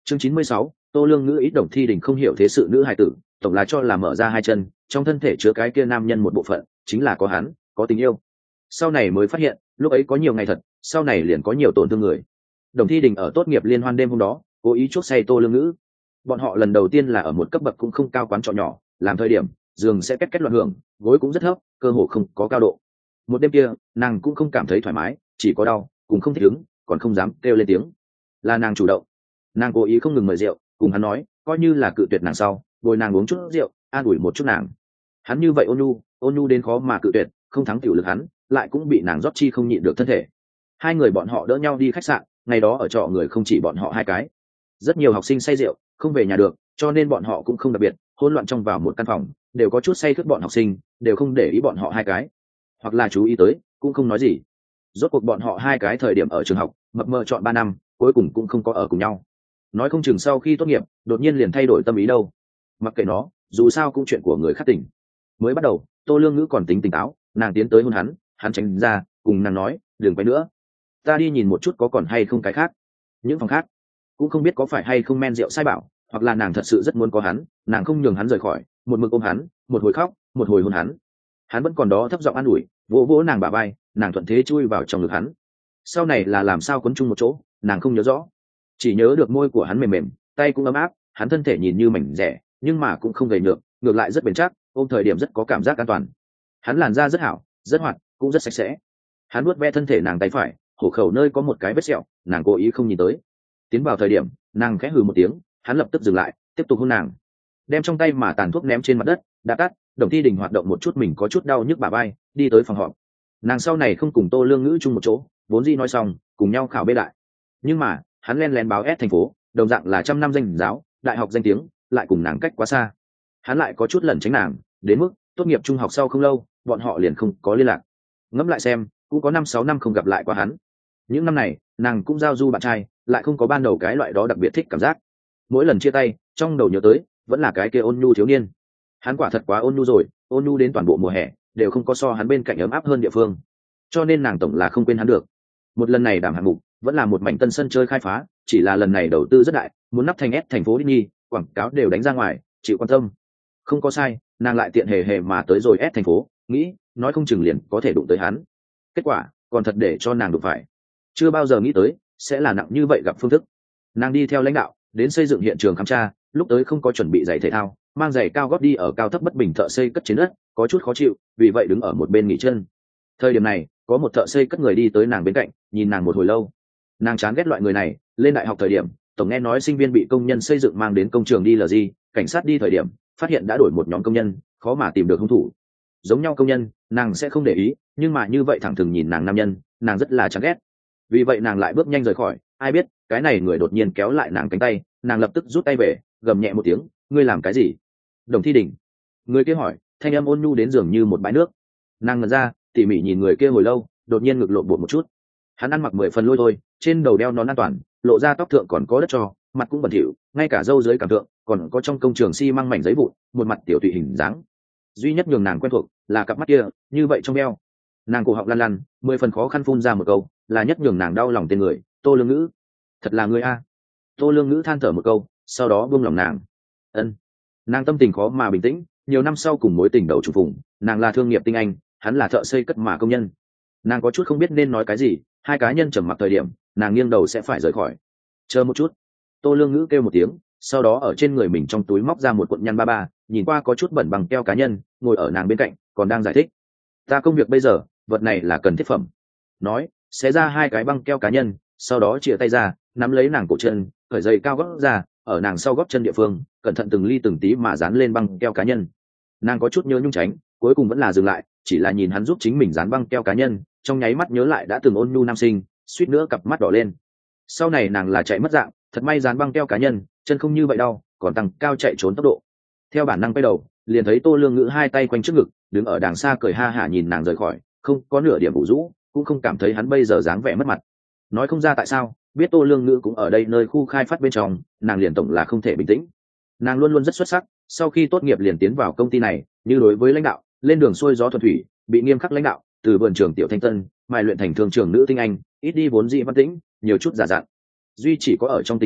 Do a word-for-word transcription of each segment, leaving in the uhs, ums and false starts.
Chương chín mươi sáu, Tô Lương Ngữ ít Đồng Thi Đình không hiểu thế sự nữ hài tử, tổng là cho là mở ra hai chân, trong thân thể chứa cái kia nam nhân một bộ phận, chính là có hắn, có tình yêu. Sau này mới phát hiện, lúc ấy có nhiều ngày thật, sau này liền có nhiều tổn thương người. Đồng Thi Đình ở tốt nghiệp liên hoan đêm hôm đó, cố ý chuốc say Tô Lương Ngữ. Bọn họ lần đầu tiên là ở một cấp bậc cũng không cao quán trọ nhỏ, làm thời điểm, giường sẽ két két loạn hưởng, gối cũng rất thấp, cơ hồ không có cao độ. Một đêm kia, nàng cũng không cảm thấy thoải mái, chỉ có đau, cũng không thích ứng, còn không dám kêu lên tiếng. Là nàng chủ động. Nàng cố ý không ngừng mời rượu, cùng hắn nói, coi như là cự tuyệt nàng sau, bồi nàng uống chút rượu, an ủi một chút nàng. Hắn như vậy ôn nhu, ôn nhu đến khó mà cự tuyệt, không thắng tiểu lực hắn, lại cũng bị nàng rót chi không nhịn được thân thể. Hai người bọn họ đỡ nhau đi khách sạn, ngày đó ở trọ người không chỉ bọn họ hai cái. Rất nhiều học sinh say rượu, không về nhà được, cho nên bọn họ cũng không đặc biệt, hỗn loạn trong vào một căn phòng, đều có chút say khướt bọn học sinh, đều không để ý bọn họ hai cái, hoặc là chú ý tới, cũng không nói gì. Rốt cuộc bọn họ hai cái thời điểm ở trường học, mập mờ chọn ba năm, cuối cùng cũng không có ở cùng nhau. Nói không chừng sau khi tốt nghiệp, đột nhiên liền thay đổi tâm ý đâu. Mặc kệ nó, dù sao cũng chuyện của người khác tỉnh. Mới bắt đầu, Tô Lương Ngữ còn tính tỉnh táo, nàng tiến tới hôn hắn, hắn tránh ra, cùng nàng nói, đừng quay nữa, ta đi nhìn một chút có còn hay không cái khác. Những phòng khác, cũng không biết có phải hay không men rượu sai bảo, hoặc là nàng thật sự rất muốn có hắn, nàng không nhường hắn rời khỏi, một mực ôm hắn, một hồi khóc, một hồi hôn hắn. Hắn vẫn còn đó thấp giọng an ủi, vỗ vỗ nàng bả vai, nàng thuận thế chui vào trong ngực hắn. Sau này là làm sao quấn chung một chỗ, nàng không nhớ rõ, chỉ nhớ được môi của hắn mềm mềm, tay cũng ấm áp, hắn thân thể nhìn như mảnh rẻ, nhưng mà cũng không gầy nhược, ngược lại rất bền chắc, ôm thời điểm rất có cảm giác an toàn. Hắn làn da rất hảo, rất hoạt, cũng rất sạch sẽ. Hắn nuốt ve thân thể nàng tay phải, hổ khẩu nơi có một cái vết sẹo, nàng cố ý không nhìn tới. Tiến vào thời điểm, nàng khẽ hừ một tiếng, hắn lập tức dừng lại, tiếp tục hôn nàng, đem trong tay mà tàn thuốc ném trên mặt đất, đã tắt. Đồng Thi Đình hoạt động một chút mình có chút đau nhức bả vai, đi tới phòng họp. Nàng sau này không cùng Tô Lương Ngữ chung một chỗ, vốn dĩ nói xong, cùng nhau khảo bê đại. Nhưng mà, hắn len lén báo ép thành phố, đồng dạng là trăm năm danh giáo, đại học danh tiếng, lại cùng nàng cách quá xa. Hắn lại có chút lẩn tránh nàng, đến mức tốt nghiệp trung học sau không lâu, bọn họ liền không có liên lạc. Ngẫm lại xem, cũng có năm sáu năm không gặp lại qua hắn. Những năm này, nàng cũng giao du bạn trai, lại không có ban đầu cái loại đó đặc biệt thích cảm giác. Mỗi lần chia tay, trong đầu nhớ tới, vẫn là cái kia ôn nhu thiếu niên. Hắn quả thật quá ôn nhu rồi, ôn nhu đến toàn bộ mùa hè đều không có so hắn bên cạnh ấm áp hơn địa phương, cho nên nàng tổng là không quên hắn được. Một lần này đảm hạng mục vẫn là một mảnh tân sân chơi khai phá, chỉ là lần này đầu tư rất đại, muốn nắp thành ép thành phố Disney, quảng cáo đều đánh ra ngoài, chịu quan tâm. Không có sai, nàng lại tiện hề hề mà tới rồi ép thành phố, nghĩ nói không chừng liền có thể đụng tới hắn. Kết quả còn thật để cho nàng đụng phải. Chưa bao giờ nghĩ tới sẽ là nặng như vậy gặp phương thức. Nàng đi theo lãnh đạo đến xây dựng hiện trường khám tra, lúc tới không có chuẩn bị giày thể thao, mang giày cao gót đi ở cao thấp bất bình thợ xây cất trên đất, có chút khó chịu, vì vậy đứng ở một bên nghỉ chân. Thời điểm này có một thợ xây cất người đi tới nàng bên cạnh, nhìn nàng một hồi lâu. Nàng chán ghét loại người này, lên đại học thời điểm tổng nghe nói sinh viên bị công nhân xây dựng mang đến công trường đi là gì, cảnh sát đi thời điểm phát hiện đã đổi một nhóm công nhân, khó mà tìm được hung thủ. Giống nhau công nhân nàng sẽ không để ý, nhưng mà như vậy thẳng thừng nhìn nàng nam nhân, nàng rất là chán ghét. Vì vậy nàng lại bước nhanh rời khỏi. Ai biết cái này người đột nhiên kéo lại nàng cánh tay, nàng lập tức rút tay về, gầm nhẹ một tiếng, ngươi làm cái gì? Đồng Thi Đình. Người kia hỏi, thanh âm ôn nhu đến dường như một bãi nước. Nàng ngẩn ra, tỉ mỉ nhìn người kia hồi lâu, đột nhiên ngực lộn bột một chút. Hắn ăn mặc mười phần lôi thôi, trên đầu đeo nón an toàn, lộ ra tóc thượng còn có đất cho, mặt cũng bẩn thỉu, ngay cả râu dưới cảm thượng còn có trong công trường xi măng mảnh giấy vụn, một mặt tiểu tụy hình dáng. Duy nhất nhường nàng quen thuộc là cặp mắt kia, như vậy trong đeo. Nàng cổ họng lăn lăn, mười phần khó khăn phun ra một câu, là nhất nhường nàng đau lòng tên người, Tô Lương Ngữ. Thật là người a. Tô Lương Ngữ than thở một câu, sau đó buông lòng nàng. Ân. Nàng tâm tình khó mà bình tĩnh, nhiều năm sau cùng mối tình đầu trùng phùng, nàng là thương nghiệp tinh anh, hắn là thợ xây cất mà công nhân. Nàng có chút không biết nên nói cái gì, hai cá nhân trầm mặc thời điểm, nàng nghiêng đầu sẽ phải rời khỏi. Chờ một chút. Tô Lương Ngữ kêu một tiếng, sau đó ở trên người mình trong túi móc ra một cuộn nhăn ba ba, nhìn qua có chút bẩn bằng keo cá nhân, ngồi ở nàng bên cạnh, còn đang giải thích. Ta công việc bây giờ, vật này là cần thiết phẩm. Nói, xé ra hai cái băng keo cá nhân, sau đó chìa tay ra, nắm lấy nàng cổ chân, cởi giày cao gót ra, ở nàng sau gót chân địa phương, cẩn thận từng ly từng tí mà dán lên băng keo cá nhân. Nàng có chút nhớ nhung tránh, cuối cùng vẫn là dừng lại, chỉ là nhìn hắn giúp chính mình dán băng keo cá nhân, trong nháy mắt nhớ lại đã từng ôn nhu nam sinh, suýt nữa cặp mắt đỏ lên. Sau này nàng là chạy mất dạng, thật may dán băng keo cá nhân, chân không như vậy đau, còn tăng cao chạy trốn tốc độ. Theo bản năng quay đầu, liền thấy Tô Lương Ngữ hai tay quanh trước ngực, đứng ở đàng xa cười ha hả nhìn nàng rời khỏi, không có nửa điểm ủ rũ, cũng không cảm thấy hắn bây giờ dáng vẻ mất mặt. Nói không ra tại sao, biết Tô Lương Ngữ cũng ở đây nơi khu khai phát bên trong, nàng liền tổng là không thể bình tĩnh. Nàng luôn luôn rất xuất sắc, sau khi tốt nghiệp liền tiến vào công ty này, như đối với lãnh đạo, lên đường xuôi gió thuận thủy, bị nghiêm khắc lãnh đạo, từ vườn trường tiểu thanh tân, mài luyện thành thương trường nữ tinh anh, ít đi vốn dĩ văn tĩnh, nhiều chút giả dặn. Duy chỉ có ở trong tình cảm,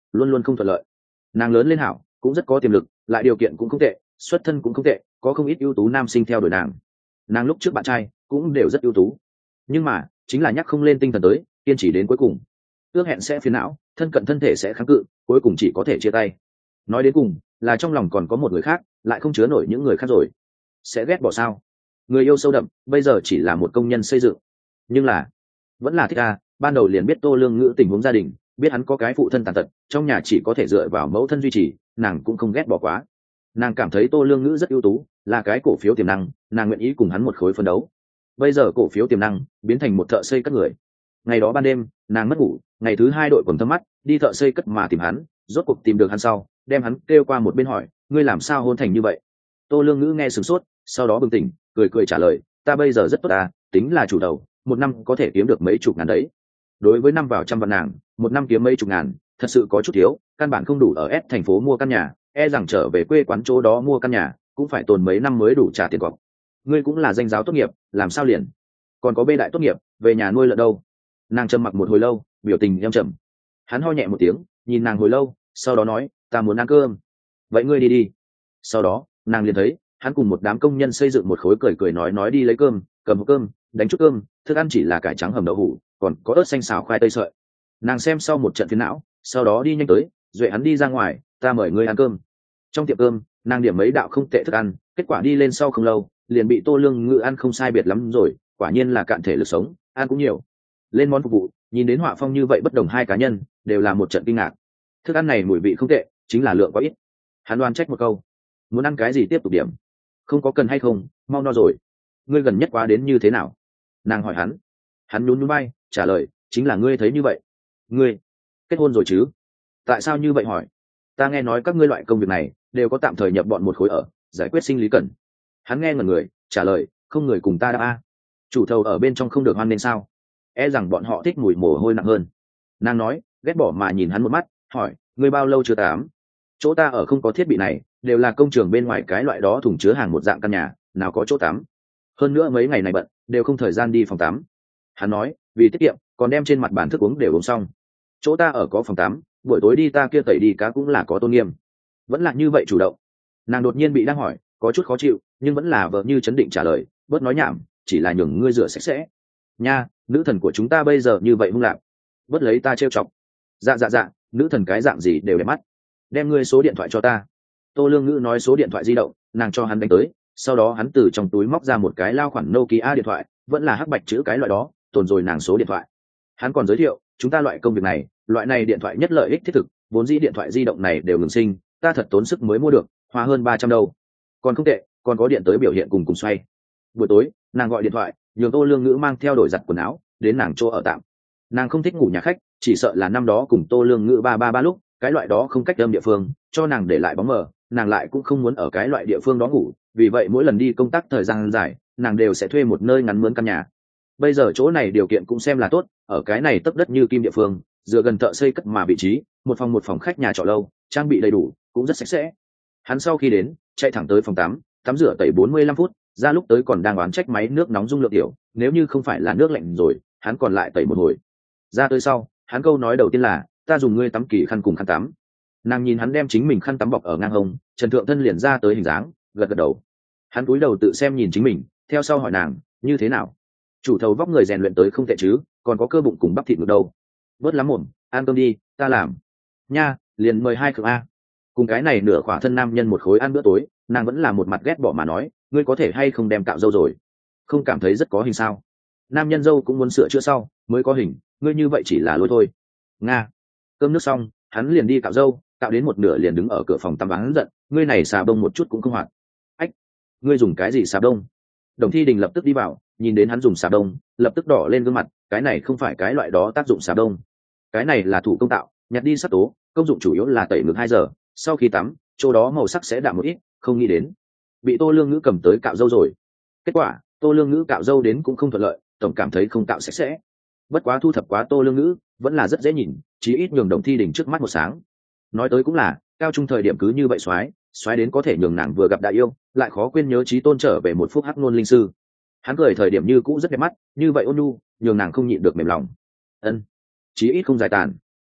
luôn luôn không thuận lợi. Nàng lớn lên hảo, cũng rất có tiềm lực, lại điều kiện cũng không tệ, xuất thân cũng không tệ, có không ít ưu tú nam sinh theo đuổi nàng. Nàng lúc trước bạn trai cũng đều rất ưu tú, nhưng mà chính là nhắc không lên tinh thần tới, kiên trì đến cuối cùng. Ước hẹn sẽ phiền não, thân cận thân thể sẽ kháng cự, cuối cùng chỉ có thể chia tay. Nói đến cùng là trong lòng còn có một người khác, lại không chứa nổi những người khác rồi. Sẽ ghét bỏ sao? Người yêu sâu đậm, bây giờ chỉ là một công nhân xây dựng, nhưng là vẫn là thích a. Ban đầu liền biết Tô Lương Ngữ tình huống gia đình, biết hắn có cái phụ thân tàn tật, trong nhà chỉ có thể dựa vào mẫu thân duy trì, nàng cũng không ghét bỏ quá. Nàng cảm thấy Tô Lương Ngữ rất ưu tú, là cái cổ phiếu tiềm năng, nàng nguyện ý cùng hắn một khối phân đấu. Bây giờ cổ phiếu tiềm năng biến thành một thợ xây cất người. Ngày đó ban đêm nàng mất ngủ, ngày thứ hai đội quần thâm mắt đi thợ xây cất mà tìm hắn, rốt cuộc tìm được hắn sau, đem hắn kêu qua một bên hỏi, ngươi làm sao hôn thành như vậy? Tô Lương Ngữ nghe sửng sốt, sau đó bừng tỉnh, cười cười trả lời, ta bây giờ rất tốt à, tính là chủ đầu, một năm có thể kiếm được mấy chục ngàn đấy. Đối với năm vào trăm vạn nàng, một năm kiếm mấy chục ngàn thật sự có chút thiếu, căn bản không đủ ở S thành phố mua căn nhà, e rằng trở về quê quán chỗ đó mua căn nhà cũng phải tồn mấy năm mới đủ trả tiền cọc. Ngươi cũng là danh giáo tốt nghiệp, làm sao liền còn có bê đại tốt nghiệp, về nhà nuôi lợn đâu? Nàng trầm mặc một hồi lâu, biểu tình em trầm. Hắn ho nhẹ một tiếng, nhìn nàng hồi lâu, sau đó nói, ta muốn ăn cơm. Vậy ngươi đi đi. Sau đó nàng liền thấy hắn cùng một đám công nhân xây dựng một khối cười cười nói nói đi lấy cơm, cầm hộp cơm, đánh chút cơm, thức ăn chỉ là cải trắng hầm đậu hủ, còn có ớt xanh xào khoai tây sợi. Nàng xem sau một trận phiền não, sau đó đi nhanh tới, duệ hắn đi ra ngoài, ta mời ngươi ăn cơm. Trong tiệm cơm nàng điểm mấy đạo không tệ thức ăn, kết quả đi lên sau không lâu liền bị Tô Lương Ngữ ăn không sai biệt lắm rồi, quả nhiên là cạn thể lực sống, ăn cũng nhiều. Lên món phục vụ, nhìn đến họa phong như vậy bất đồng hai cá nhân đều là một trận kinh ngạc. Thức ăn này mùi vị không tệ, chính là lượng quá ít. Hắn đoan trách một câu, muốn ăn cái gì tiếp tục điểm, không có cần hay không, mau no rồi. Ngươi gần nhất quá đến như thế nào? Nàng hỏi hắn. Hắn nhún nhún vai trả lời, chính là ngươi thấy như vậy. Ngươi kết hôn rồi chứ? Tại sao như vậy hỏi? Ta nghe nói các ngươi loại công việc này đều có tạm thời nhập bọn một khối ở, giải quyết sinh lý cần. Hắn nghe ngẩn người trả lời, không người cùng ta đã a. Chủ thầu ở bên trong không được hoan nên sao? E rằng bọn họ thích mùi mồ hôi nặng hơn. Nàng nói ghét bỏ mà nhìn hắn một mắt, hỏi, ngươi bao lâu chưa tám? Chỗ ta ở không có thiết bị này, đều là công trường bên ngoài cái loại đó thùng chứa hàng một dạng căn nhà, nào có chỗ tắm. Hơn nữa mấy ngày này bận, đều không thời gian đi phòng tắm. Hắn nói, vì tiết kiệm, còn đem trên mặt bàn thức uống đều uống xong. Chỗ ta ở có phòng tắm, buổi tối đi ta kia tẩy đi cá cũng là có tôn nghiêm. Vẫn là như vậy chủ động. Nàng đột nhiên bị đang hỏi, có chút khó chịu, nhưng vẫn là vợ như chấn định trả lời, bớt nói nhảm, chỉ là nhường ngươi rửa sạch sẽ. Nha, nữ thần của chúng ta bây giờ như vậy hung lạc, bớt lấy ta trêu chọc. Dạ dạ dạ, nữ thần cái dạng gì đều đẹp mắt. Đem ngươi số điện thoại cho ta. Tô Lương Ngữ nói số điện thoại di động, nàng cho hắn đánh tới, sau đó hắn từ trong túi móc ra một cái lao khoản Nokia điện thoại, vẫn là hắc bạch chữ cái loại đó, tồn rồi nàng số điện thoại. Hắn còn giới thiệu, chúng ta loại công việc này, loại này điện thoại nhất lợi ích thiết thực, vốn dĩ điện thoại di động này đều ngừng sinh, ta thật tốn sức mới mua được, hoa hơn ba trăm đâu. Còn không tệ, còn có điện tới biểu hiện cùng cùng xoay. Buổi tối, nàng gọi điện thoại, nhường Tô Lương Ngữ mang theo đổi giặt quần áo, đến nàng chỗ ở tạm. Nàng không thích ngủ nhà khách, chỉ sợ là năm đó cùng Tô Lương Ngữ ba ba ba lúc, cái loại đó không cách âm địa phương, cho nàng để lại bóng mờ, nàng lại cũng không muốn ở cái loại địa phương đó ngủ, vì vậy mỗi lần đi công tác thời gian dài, nàng đều sẽ thuê một nơi ngắn mướn căn nhà. Bây giờ chỗ này điều kiện cũng xem là tốt, ở cái này tấp đất như kim địa phương, dựa gần thợ xây cất mà vị trí, một phòng một phòng khách nhà trọ lâu, trang bị đầy đủ, cũng rất sạch sẽ. Hắn sau khi đến, chạy thẳng tới phòng tắm, tắm rửa tẩy bốn mươi lăm phút, ra lúc tới còn đang oán trách máy nước nóng dung lượng tiểu, nếu như không phải là nước lạnh rồi, hắn còn lại tẩy một hồi. Ra tới sau, hắn câu nói đầu tiên là, ta dùng ngươi tắm kỳ khăn cùng khăn tắm. Nàng nhìn hắn đem chính mình khăn tắm bọc ở ngang hông, Trần Thượng Thân liền ra tới hình dáng, gật gật đầu. Hắn cúi đầu tự xem nhìn chính mình, theo sau hỏi nàng, như thế nào? Chủ thầu vóc người rèn luyện tới không tệ chứ, còn có cơ bụng cùng bắp thịt ngực đâu. Bớt lắm mồm, ăn cơm đi, ta làm. Nha, liền mời hai khẩu a. Cùng cái này nửa khỏa thân nam nhân một khối ăn bữa tối, nàng vẫn là một mặt ghét bỏ mà nói, ngươi có thể hay không đem cạo râu rồi? Không cảm thấy rất có hình sao? Nam nhân dâu cũng muốn sửa chữa sau mới có hình, ngươi như vậy chỉ là lôi thôi. Nga. Cơm nước xong, hắn liền đi cạo râu, cạo đến một nửa liền đứng ở cửa phòng tắm hắn giận, ngươi này xà bông một chút cũng không hoạt. Ách, ngươi dùng cái gì xà bông? Đồng Thi Đình lập tức đi vào, nhìn đến hắn dùng xà bông, lập tức đỏ lên gương mặt, cái này không phải cái loại đó tác dụng xà bông, cái này là thủ công tạo, nhặt đi sắc tố, công dụng chủ yếu là tẩy ngược hai giờ, sau khi tắm, chỗ đó màu sắc sẽ đạm một ít, không nghĩ đến bị Tô Lương Ngữ cầm tới cạo râu rồi. Kết quả, Tô Lương Ngữ cạo râu đến cũng không thuận lợi, tổng cảm thấy không cạo sạch sẽ. Bất quá thu thập quá Tô Lương Ngữ, vẫn là rất dễ nhìn, chí ít nhường Đồng Thi Đình trước mắt một sáng. Nói tới cũng là, cao trung thời điểm cứ như vậy xoái, xoái đến có thể nhường nàng vừa gặp đại yêu, lại khó quên nhớ chí tôn trở về một phút hắc ngôn linh sư. Hắn cười thời điểm như cũ rất đẹp mắt, như vậy ôn nhu, nhường nàng không nhịn được mềm lòng. Ân, chí ít không dài tàn.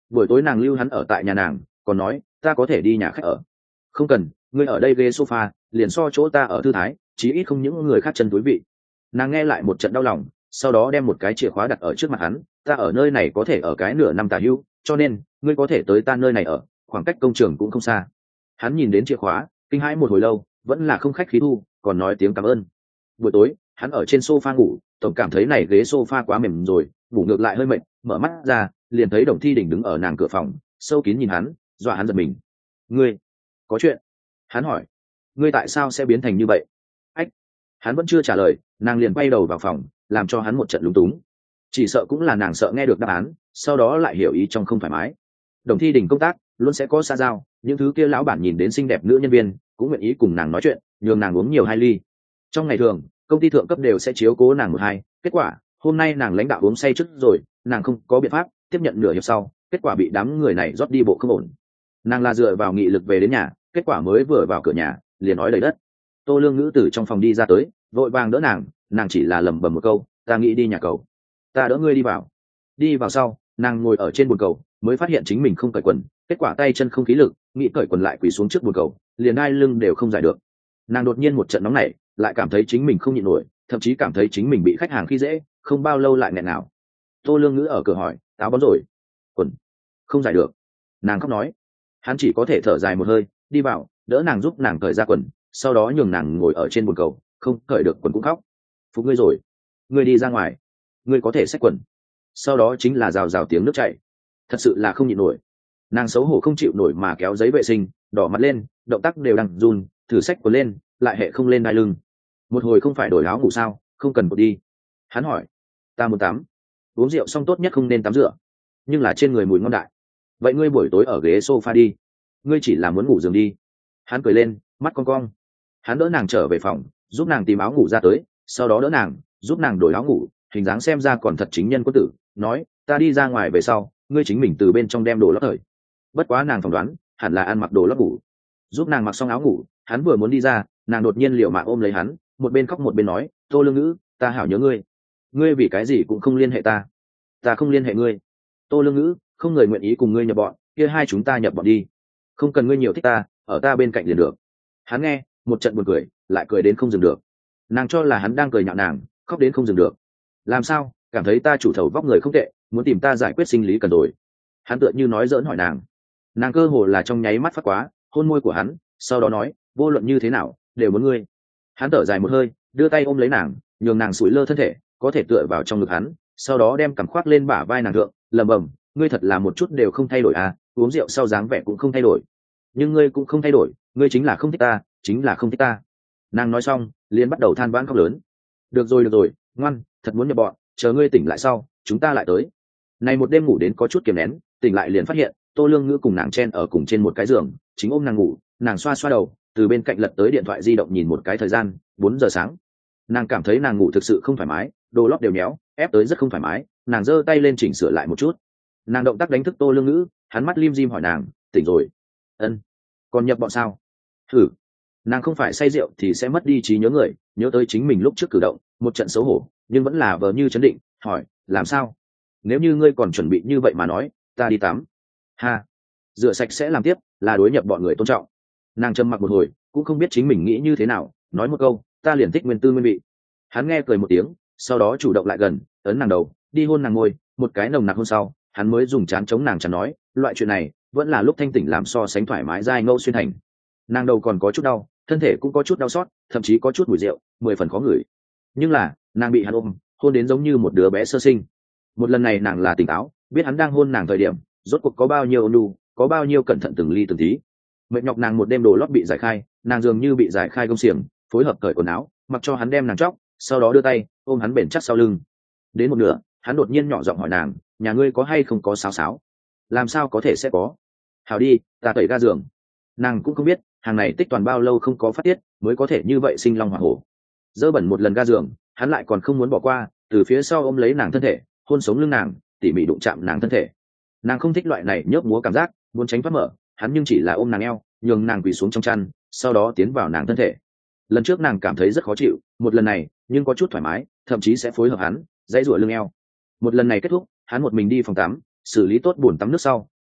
Buổi tối nàng lưu hắn ở tại nhà nàng, còn nói ta có thể đi nhà khách ở. Không cần, ngươi ở đây ghế sofa liền so chỗ ta ở thư thái, chí ít không những người khác chân túi vị. Nàng nghe lại một trận đau lòng, sau đó đem một cái chìa khóa đặt ở trước mặt hắn, ta ở nơi này có thể ở cái nửa năm tả hữu, cho nên ngươi có thể tới ta nơi này ở, khoảng cách công trường cũng không xa. Hắn nhìn đến chìa khóa, kinh hãi một hồi lâu, vẫn là không khách khí thu, còn nói tiếng cảm ơn. Buổi tối hắn ở trên sofa ngủ, tổng cảm thấy này ghế sofa quá mềm rồi, ngủ ngược lại hơi mệt, mở mắt ra liền thấy Đồng Thi Đình đứng ở nàng cửa phòng, sâu kín nhìn hắn, dọa hắn giật mình. Ngươi có chuyện? Hắn hỏi. Ngươi tại sao sẽ biến thành như vậy? Ách. Hắn vẫn chưa trả lời, nàng liền quay đầu vào phòng, làm cho hắn một trận lúng túng. Chỉ sợ cũng là nàng sợ nghe được đáp án, sau đó lại hiểu ý trong không thoải mái. Đồng Thi Đình công tác luôn sẽ có xa giao, những thứ kia lão bản nhìn đến xinh đẹp nữ nhân viên cũng nguyện ý cùng nàng nói chuyện, nhường nàng uống nhiều hai ly. Trong ngày thường công ty thượng cấp đều sẽ chiếu cố nàng một hai, kết quả hôm nay nàng lãnh đạo uống say trước rồi, nàng không có biện pháp tiếp nhận nửa hiệp sau, kết quả bị đám người này rót đi bộ không ổn. Nàng là dựa vào nghị lực về đến nhà, kết quả mới vừa vào cửa nhà liền nói đầy đất. Tô Lương Ngữ từ trong phòng đi ra tới, vội vàng đỡ nàng, nàng chỉ là lẩm bẩm một câu, ta nghĩ đi nhà cầu. Ta đỡ ngươi đi vào. Đi vào sau, nàng ngồi ở trên bồn cầu, mới phát hiện chính mình không cởi quần, kết quả tay chân không khí lực, nghĩ cởi quần lại quỳ xuống trước bồn cầu, liền đai lưng đều không giải được. Nàng đột nhiên một trận nóng nảy, lại cảm thấy chính mình không nhịn nổi, thậm chí cảm thấy chính mình bị khách hàng khi dễ, không bao lâu lại nghẹn nào. Tô Lương Ngữ ở cửa hỏi, áo bón rồi? Quần không giải được. Nàng khóc nói. Hắn chỉ có thể thở dài một hơi, đi vào, đỡ nàng giúp nàng cởi ra quần, sau đó nhường nàng ngồi ở trên bồn cầu, không cởi được quần cũng khóc. Phục ngươi rồi, ngươi đi ra ngoài, ngươi có thể xách quần. Sau đó chính là rào rào tiếng nước chảy, thật sự là không nhịn nổi. Nàng xấu hổ không chịu nổi mà kéo giấy vệ sinh, đỏ mặt lên, động tác đều đang run, thử xách quần lên, lại hệ không lên đai lưng. Một hồi không phải đổi áo ngủ sao, không cần cột đi. Hắn hỏi, ta muốn tắm. Uống rượu xong tốt nhất không nên tắm rửa, nhưng là trên người mùi ngon đại. Vậy ngươi buổi tối ở ghế sofa đi, ngươi chỉ là muốn ngủ giường đi. Hắn cười lên, mắt con cong. Hắn đỡ nàng trở về phòng, giúp nàng tìm áo ngủ ra tới, sau đó đỡ nàng giúp nàng đổi áo ngủ, hình dáng xem ra còn thật chính nhân quân tử, nói ta đi ra ngoài về sau, ngươi chính mình từ bên trong đem đồ lót thời. Bất quá nàng phỏng đoán hẳn là ăn mặc đồ lót ngủ. Giúp nàng mặc xong áo ngủ, hắn vừa muốn đi ra, nàng đột nhiên liều mạng ôm lấy hắn, một bên khóc một bên nói, Tô Lương Ngữ, ta hảo nhớ ngươi, ngươi vì cái gì cũng không liên hệ ta. Ta không liên hệ ngươi. Tô Lương Ngữ, không người nguyện ý cùng ngươi nhập bọn, kia hai chúng ta nhập bọn đi, không cần ngươi nhiều thích ta, ở ta bên cạnh liền được. Hắn nghe một trận buồn cười, lại cười đến không dừng được. Nàng cho là hắn đang cười nhạo nàng, khóc đến không dừng được. Làm sao, cảm thấy ta chủ thầu vóc người không tệ, muốn tìm ta giải quyết sinh lý cần rồi. Hắn tựa như nói giỡn hỏi nàng. Nàng cơ hồ là trong nháy mắt phát quá, hôn môi của hắn, sau đó nói, vô luận như thế nào đều muốn ngươi. Hắn thở dài một hơi, đưa tay ôm lấy nàng, nhường nàng sủi lơ thân thể, có thể tựa vào trong ngực hắn, sau đó đem cằm khoác lên bả vai nàng thượng, lẩm bẩm, ngươi thật là một chút đều không thay đổi à, uống rượu sau dáng vẻ cũng không thay đổi, nhưng ngươi cũng không thay đổi, ngươi chính là không thích ta, chính là không thích ta. Nàng nói xong liền bắt đầu than vãn khóc lớn. Được rồi được rồi, ngoan, thật muốn nhập bọn, chờ ngươi tỉnh lại sau chúng ta lại tới. Này một đêm ngủ đến có chút kiềm nén, tỉnh lại liền phát hiện Tô Lương Ngữ cùng nàng chen ở cùng trên một cái giường, chính ôm nàng ngủ, nàng xoa xoa đầu, từ bên cạnh lật tới điện thoại di động nhìn một cái thời gian, bốn giờ sáng. Nàng cảm thấy nàng ngủ thực sự không thoải mái, đồ lót đều nhéo, ép tới rất không thoải mái, nàng giơ tay lên chỉnh sửa lại một chút. Nàng động tác đánh thức Tô Lương Ngữ, hắn mắt lim dim hỏi nàng, tỉnh rồi? Ân. Còn nhập bọn sao? Thử. Nàng không phải say rượu thì sẽ mất đi trí nhớ người, nhớ tới chính mình lúc trước cử động, một trận xấu hổ, nhưng vẫn là vờ như chấn định, hỏi, làm sao? Nếu như ngươi còn chuẩn bị như vậy mà nói, ta đi tắm. Ha. Rửa sạch sẽ làm tiếp, là đối nhập bọn người tôn trọng. Nàng trầm mặc một hồi, cũng không biết chính mình nghĩ như thế nào, nói một câu, ta liền thích nguyên tư nguyên vị. Hắn nghe cười một tiếng, sau đó chủ động lại gần, ấn nàng đầu, đi hôn nàng ngôi, một cái nồng nặc hôn sau, hắn mới dùng chán chống nàng chán nói, loại chuyện này vẫn là lúc thanh tỉnh làm so sánh thoải mái dai ngâu xuyên thành. Nàng đầu còn có chút đau, thân thể cũng có chút đau xót, thậm chí có chút mùi rượu, mười phần khó ngửi. Nhưng là nàng bị hắn ôm, hôn đến giống như một đứa bé sơ sinh. Một lần này nàng là tỉnh táo, biết hắn đang hôn nàng thời điểm rốt cuộc có bao nhiêu ôn nhu, có bao nhiêu cẩn thận từng ly từng tí. Mệt nhọc nàng một đêm đồ lót bị giải khai, nàng dường như bị giải khai gông xiềng, phối hợp cởi quần áo, mặc cho hắn đem nàng chóc, sau đó đưa tay ôm hắn bền chắc sau lưng. Đến một nửa hắn đột nhiên nhỏ giọng hỏi nàng, nhà ngươi có hay không có sáo sáo? Làm sao có thể sẽ có? Hào đi, ta tẩy ga giường. Nàng cũng không biết hàng này tích toàn bao lâu không có phát tiết mới có thể như vậy sinh long hỏa hổ. Dơ bẩn một lần ga giường, hắn lại còn không muốn bỏ qua, từ phía sau ôm lấy nàng thân thể, hôn sống lưng nàng, tỉ mỉ đụng chạm nàng thân thể. Nàng không thích loại này nhớp múa cảm giác, muốn tránh thoát mở, hắn nhưng chỉ là ôm nàng eo, nhường nàng quỳ xuống trong chăn, sau đó tiến vào nàng thân thể. Lần trước nàng cảm thấy rất khó chịu, một lần này nhưng có chút thoải mái, thậm chí sẽ phối hợp hắn dãy rủa lưng eo. Một lần này kết thúc, hắn một mình đi phòng tắm, xử lý tốt bồn tắm nước sau,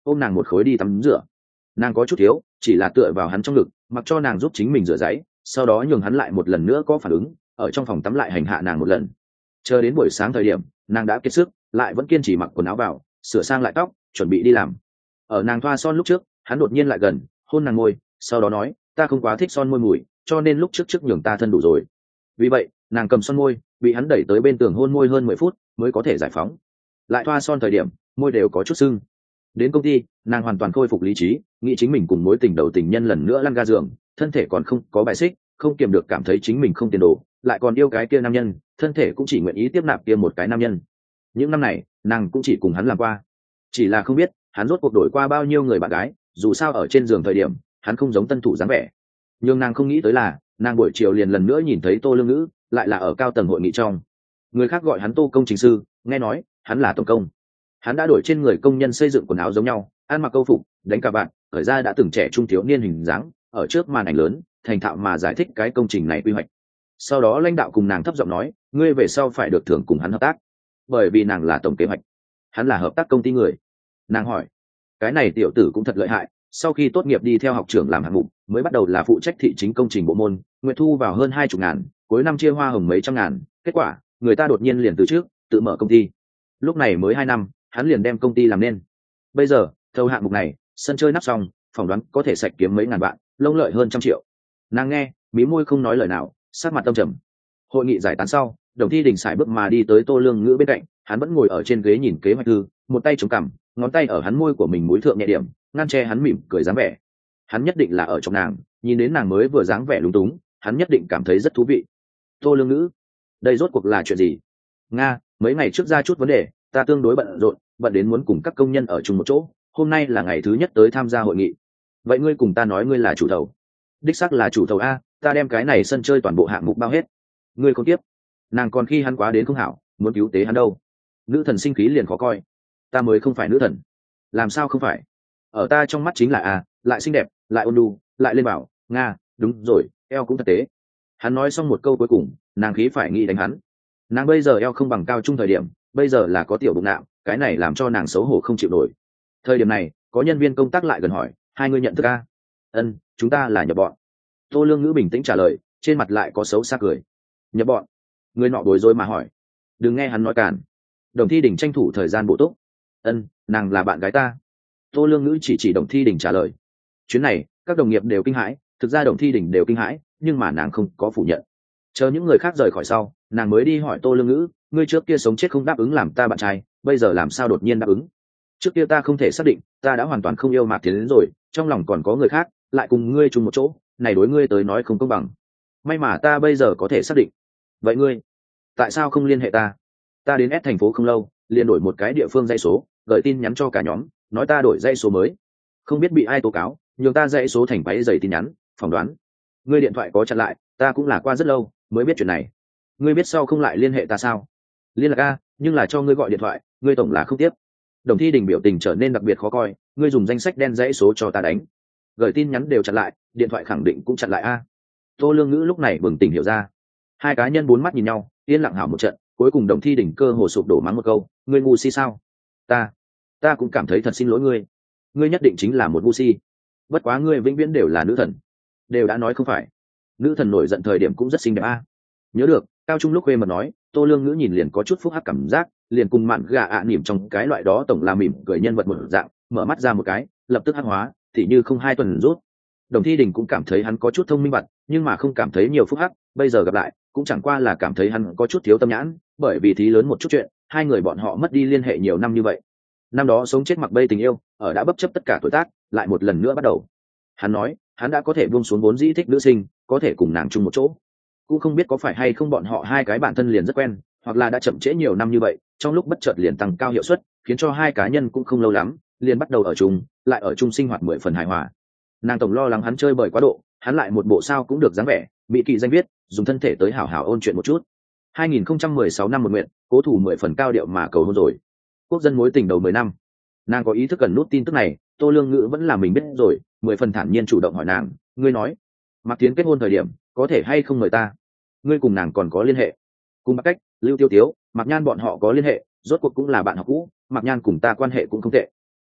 ôm nàng một khối đi tắm rửa. Nàng có chút thiếu, chỉ là tựa vào hắn trong ngực, mặc cho nàng giúp chính mình rửa giấy, sau đó nhường hắn lại một lần nữa có phản ứng, ở trong phòng tắm lại hành hạ nàng một lần. Chờ đến buổi sáng thời điểm, nàng đã kiệt sức, lại vẫn kiên trì mặc quần áo vào, sửa sang lại tóc, chuẩn bị đi làm. Ở nàng thoa son lúc trước, hắn đột nhiên lại gần, hôn nàng môi, sau đó nói, ta không quá thích son môi mùi, cho nên lúc trước trước nhường ta thân đủ rồi. Vì vậy, nàng cầm son môi, bị hắn đẩy tới bên tường hôn môi hơn mười phút mới có thể giải phóng. Lại thoa son thời điểm, môi đều có chút sưng. Đến công ty, nàng hoàn toàn khôi phục lý trí, nghĩ chính mình cùng mối tình đầu tình nhân lần nữa lăn ga giường, thân thể còn không có bài xích, không kiềm được cảm thấy chính mình không tiền đồ, lại còn yêu cái kia nam nhân, thân thể cũng chỉ nguyện ý tiếp nạp kia một cái nam nhân. Những năm này, nàng cũng chỉ cùng hắn làm qua, chỉ là không biết hắn rốt cuộc đổi qua bao nhiêu người bạn gái. Dù sao ở trên giường thời điểm, hắn không giống tân thủ dáng vẻ. Nhưng nàng không nghĩ tới là, nàng buổi chiều liền lần nữa nhìn thấy Tô Lương Ngữ, lại là ở cao tầng hội nghị trong. Người khác gọi hắn Tô công trình sư, nghe nói hắn là tổng công. Hắn đã đổi trên người công nhân xây dựng quần áo giống nhau, ăn mặc câu phục, đánh cà vạt, khởi ra đã từng trẻ trung thiếu niên hình dáng, ở trước màn ảnh lớn, thành thạo mà giải thích cái công trình này quy hoạch. Sau đó lãnh đạo cùng nàng thấp giọng nói, ngươi về sau phải được thưởng cùng hắn hợp tác, bởi vì nàng là tổng kế hoạch, hắn là hợp tác công ty người. Nàng hỏi, cái này tiểu tử cũng thật lợi hại, sau khi tốt nghiệp đi theo học trưởng làm hạng mục, mới bắt đầu là phụ trách thị chính công trình bộ môn, nguyện thu vào hơn hai chục ngàn, cuối năm chia hoa hồng mấy trăm ngàn, kết quả người ta đột nhiên liền từ trước tự mở công ty. Lúc này mới hai năm, hắn liền đem công ty làm nên. Bây giờ thầu hạng mục này, sân chơi nắp xong, phỏng đoán có thể sạch kiếm mấy ngàn vạn, lông lợi hơn trăm triệu. Nàng nghe, mí môi không nói lời nào, sát mặt tâm trầm. Hội nghị giải tán sau, Đồng Thi Đình sải bước mà đi tới Tô Lương Ngữ bên cạnh, hắn vẫn ngồi ở trên ghế nhìn kế hoạch thư, một tay chống cằm, ngón tay ở hắn môi của mình múi thượng nhẹ điểm, ngăn che hắn mỉm cười dáng vẻ. Hắn nhất định là ở trong nàng, nhìn đến nàng mới vừa dáng vẻ lúng túng, hắn nhất định cảm thấy rất thú vị. Tô Lương Ngữ, đây rốt cuộc là chuyện gì? Nga, mấy ngày trước ra chút vấn đề, ta tương đối bận rộn, bận đến muốn cùng các công nhân ở chung một chỗ, hôm nay là ngày thứ nhất tới tham gia hội nghị. Vậy ngươi cùng ta nói ngươi là chủ thầu? Đích xác là chủ thầu a, ta đem cái này sân chơi toàn bộ hạng mục bao hết. Ngươi không tiếp. Nàng còn khi hắn quá đến không hảo, muốn cứu tế hắn đâu. Nữ thần sinh khí liền khó coi. Ta mới không phải nữ thần. Làm sao không phải? Ở ta trong mắt chính là a, lại xinh đẹp, lại ôn nhu, lại lên bảo, Nga, đúng rồi, eo cũng thật tế. Hắn nói xong một câu cuối cùng, nàng khí phải nghĩ đánh hắn. Nàng bây giờ eo không bằng cao trung thời điểm, bây giờ là có tiểu bụng nạo, cái này làm cho nàng xấu hổ không chịu nổi. Thời điểm này, có nhân viên công tác lại gần hỏi, hai người nhận thức a? Ân, chúng ta là nhập bọn. Tô Lương Ngữ bình tĩnh trả lời, trên mặt lại có xấu xa cười. Nhập bọn? Người nọ bối rối mà hỏi. Đừng nghe hắn nói cản. Đồng Thi Đình tranh thủ thời gian bổ túc. Ân, nàng là bạn gái ta. Tô Lương Ngữ chỉ chỉ Đồng Thi Đình trả lời. Chuyến này, các đồng nghiệp đều kinh hãi, thực ra Đồng Thi Đình đều kinh hãi, nhưng mà nàng không có phủ nhận. Chờ những người khác rời khỏi sau, nàng mới đi hỏi Tô Lương Ngữ, ngươi trước kia sống chết không đáp ứng làm ta bạn trai, bây giờ làm sao đột nhiên đáp ứng? Trước kia ta không thể xác định, ta đã hoàn toàn không yêu Mạc Thiến đến rồi, trong lòng còn có người khác, lại cùng ngươi chung một chỗ, này đối ngươi tới nói không công bằng. May mà ta bây giờ có thể xác định. Vậy ngươi, tại sao không liên hệ ta? Ta đến S thành phố không lâu, liền đổi một cái địa phương dãy số, gửi tin nhắn cho cả nhóm, nói ta đổi dãy số mới. Không biết bị ai tố cáo, nhường ta dãy số thành váy giày tin nhắn, phỏng đoán. Ngươi điện thoại có chặn lại, ta cũng là qua rất lâu mới biết chuyện này. Ngươi biết sau không lại liên hệ ta sao? Liên lạc a, nhưng là cho ngươi gọi điện thoại, ngươi tổng là không tiếp. Đồng Thi Đình biểu tình trở nên đặc biệt khó coi, ngươi dùng danh sách đen dãy số cho ta đánh, gửi tin nhắn đều chặn lại, điện thoại khẳng định cũng chặn lại a. Tô Lương Ngữ lúc này bừng tỉnh hiểu ra. Hai cá nhân bốn mắt nhìn nhau, yên lặng hảo một trận, cuối cùng Đồng Thi Đình cơ hồ sụp đổ mắng một câu, ngươi ngu si sao? Ta, ta cũng cảm thấy thật xin lỗi ngươi. Ngươi nhất định chính là một ngu si. Bất quá ngươi vĩnh viễn đều là nữ thần. Đều đã nói không phải. Nữ thần nổi giận thời điểm cũng rất xinh đẹp a. Nhớ được, cao trung lúc quê mà nói, Tô Lương Ngữ nhìn liền có chút phúc hắc cảm giác, liền cùng mạn gà ạ à nỉm trong cái loại đó tổng là mỉm cười nhân vật một dạng, mở mắt ra một cái, lập tức hắc hóa, thì như không hai tuần rút. Đồng Thi Đình cũng cảm thấy hắn có chút thông minh bặt, nhưng mà không cảm thấy nhiều phúc hắc, bây giờ gặp lại, cũng chẳng qua là cảm thấy hắn có chút thiếu tâm nhãn, bởi vì thí lớn một chút chuyện, hai người bọn họ mất đi liên hệ nhiều năm như vậy. Năm đó sống chết mặc bay tình yêu, ở đã bất chấp tất cả tuổi tác, lại một lần nữa bắt đầu. Hắn nói, hắn đã có thể buông xuống vốn dĩ thích nữ sinh, có thể cùng nàng chung một chỗ. Cũng không biết có phải hay không bọn họ hai cái bản thân liền rất quen, hoặc là đã chậm trễ nhiều năm như vậy, trong lúc bất chợt liền tăng cao hiệu suất, khiến cho hai cá nhân cũng không lâu lắm, liền bắt đầu ở chung, lại ở chung sinh hoạt mười phần hài hòa. Nàng tổng lo lắng hắn chơi bời quá độ, hắn lại một bộ sao cũng được dáng vẻ, mỹ kỳ danh viết, dùng thân thể tới hảo hảo ôn chuyện một chút. hai nghìn không trăm mười sáu năm một nguyện, cố thủ mười phần cao điệu mà cầu hôn rồi. Quốc dân mối tình đầu mười năm. Nàng có ý thức cần nút tin tức này, Tô Lương Ngữ vẫn là mình biết rồi, mười phần thản nhiên chủ động hỏi nàng, ngươi nói, Mạc Tiến kết hôn thời điểm, có thể hay không mời ta? Ngươi cùng nàng còn có liên hệ? Cùng Mạc Cách, Lưu Tiêu Tiếu, Mạc Nhan bọn họ có liên hệ, rốt cuộc cũng là bạn học cũ, Mạc Nhan cùng ta quan hệ cũng không tệ.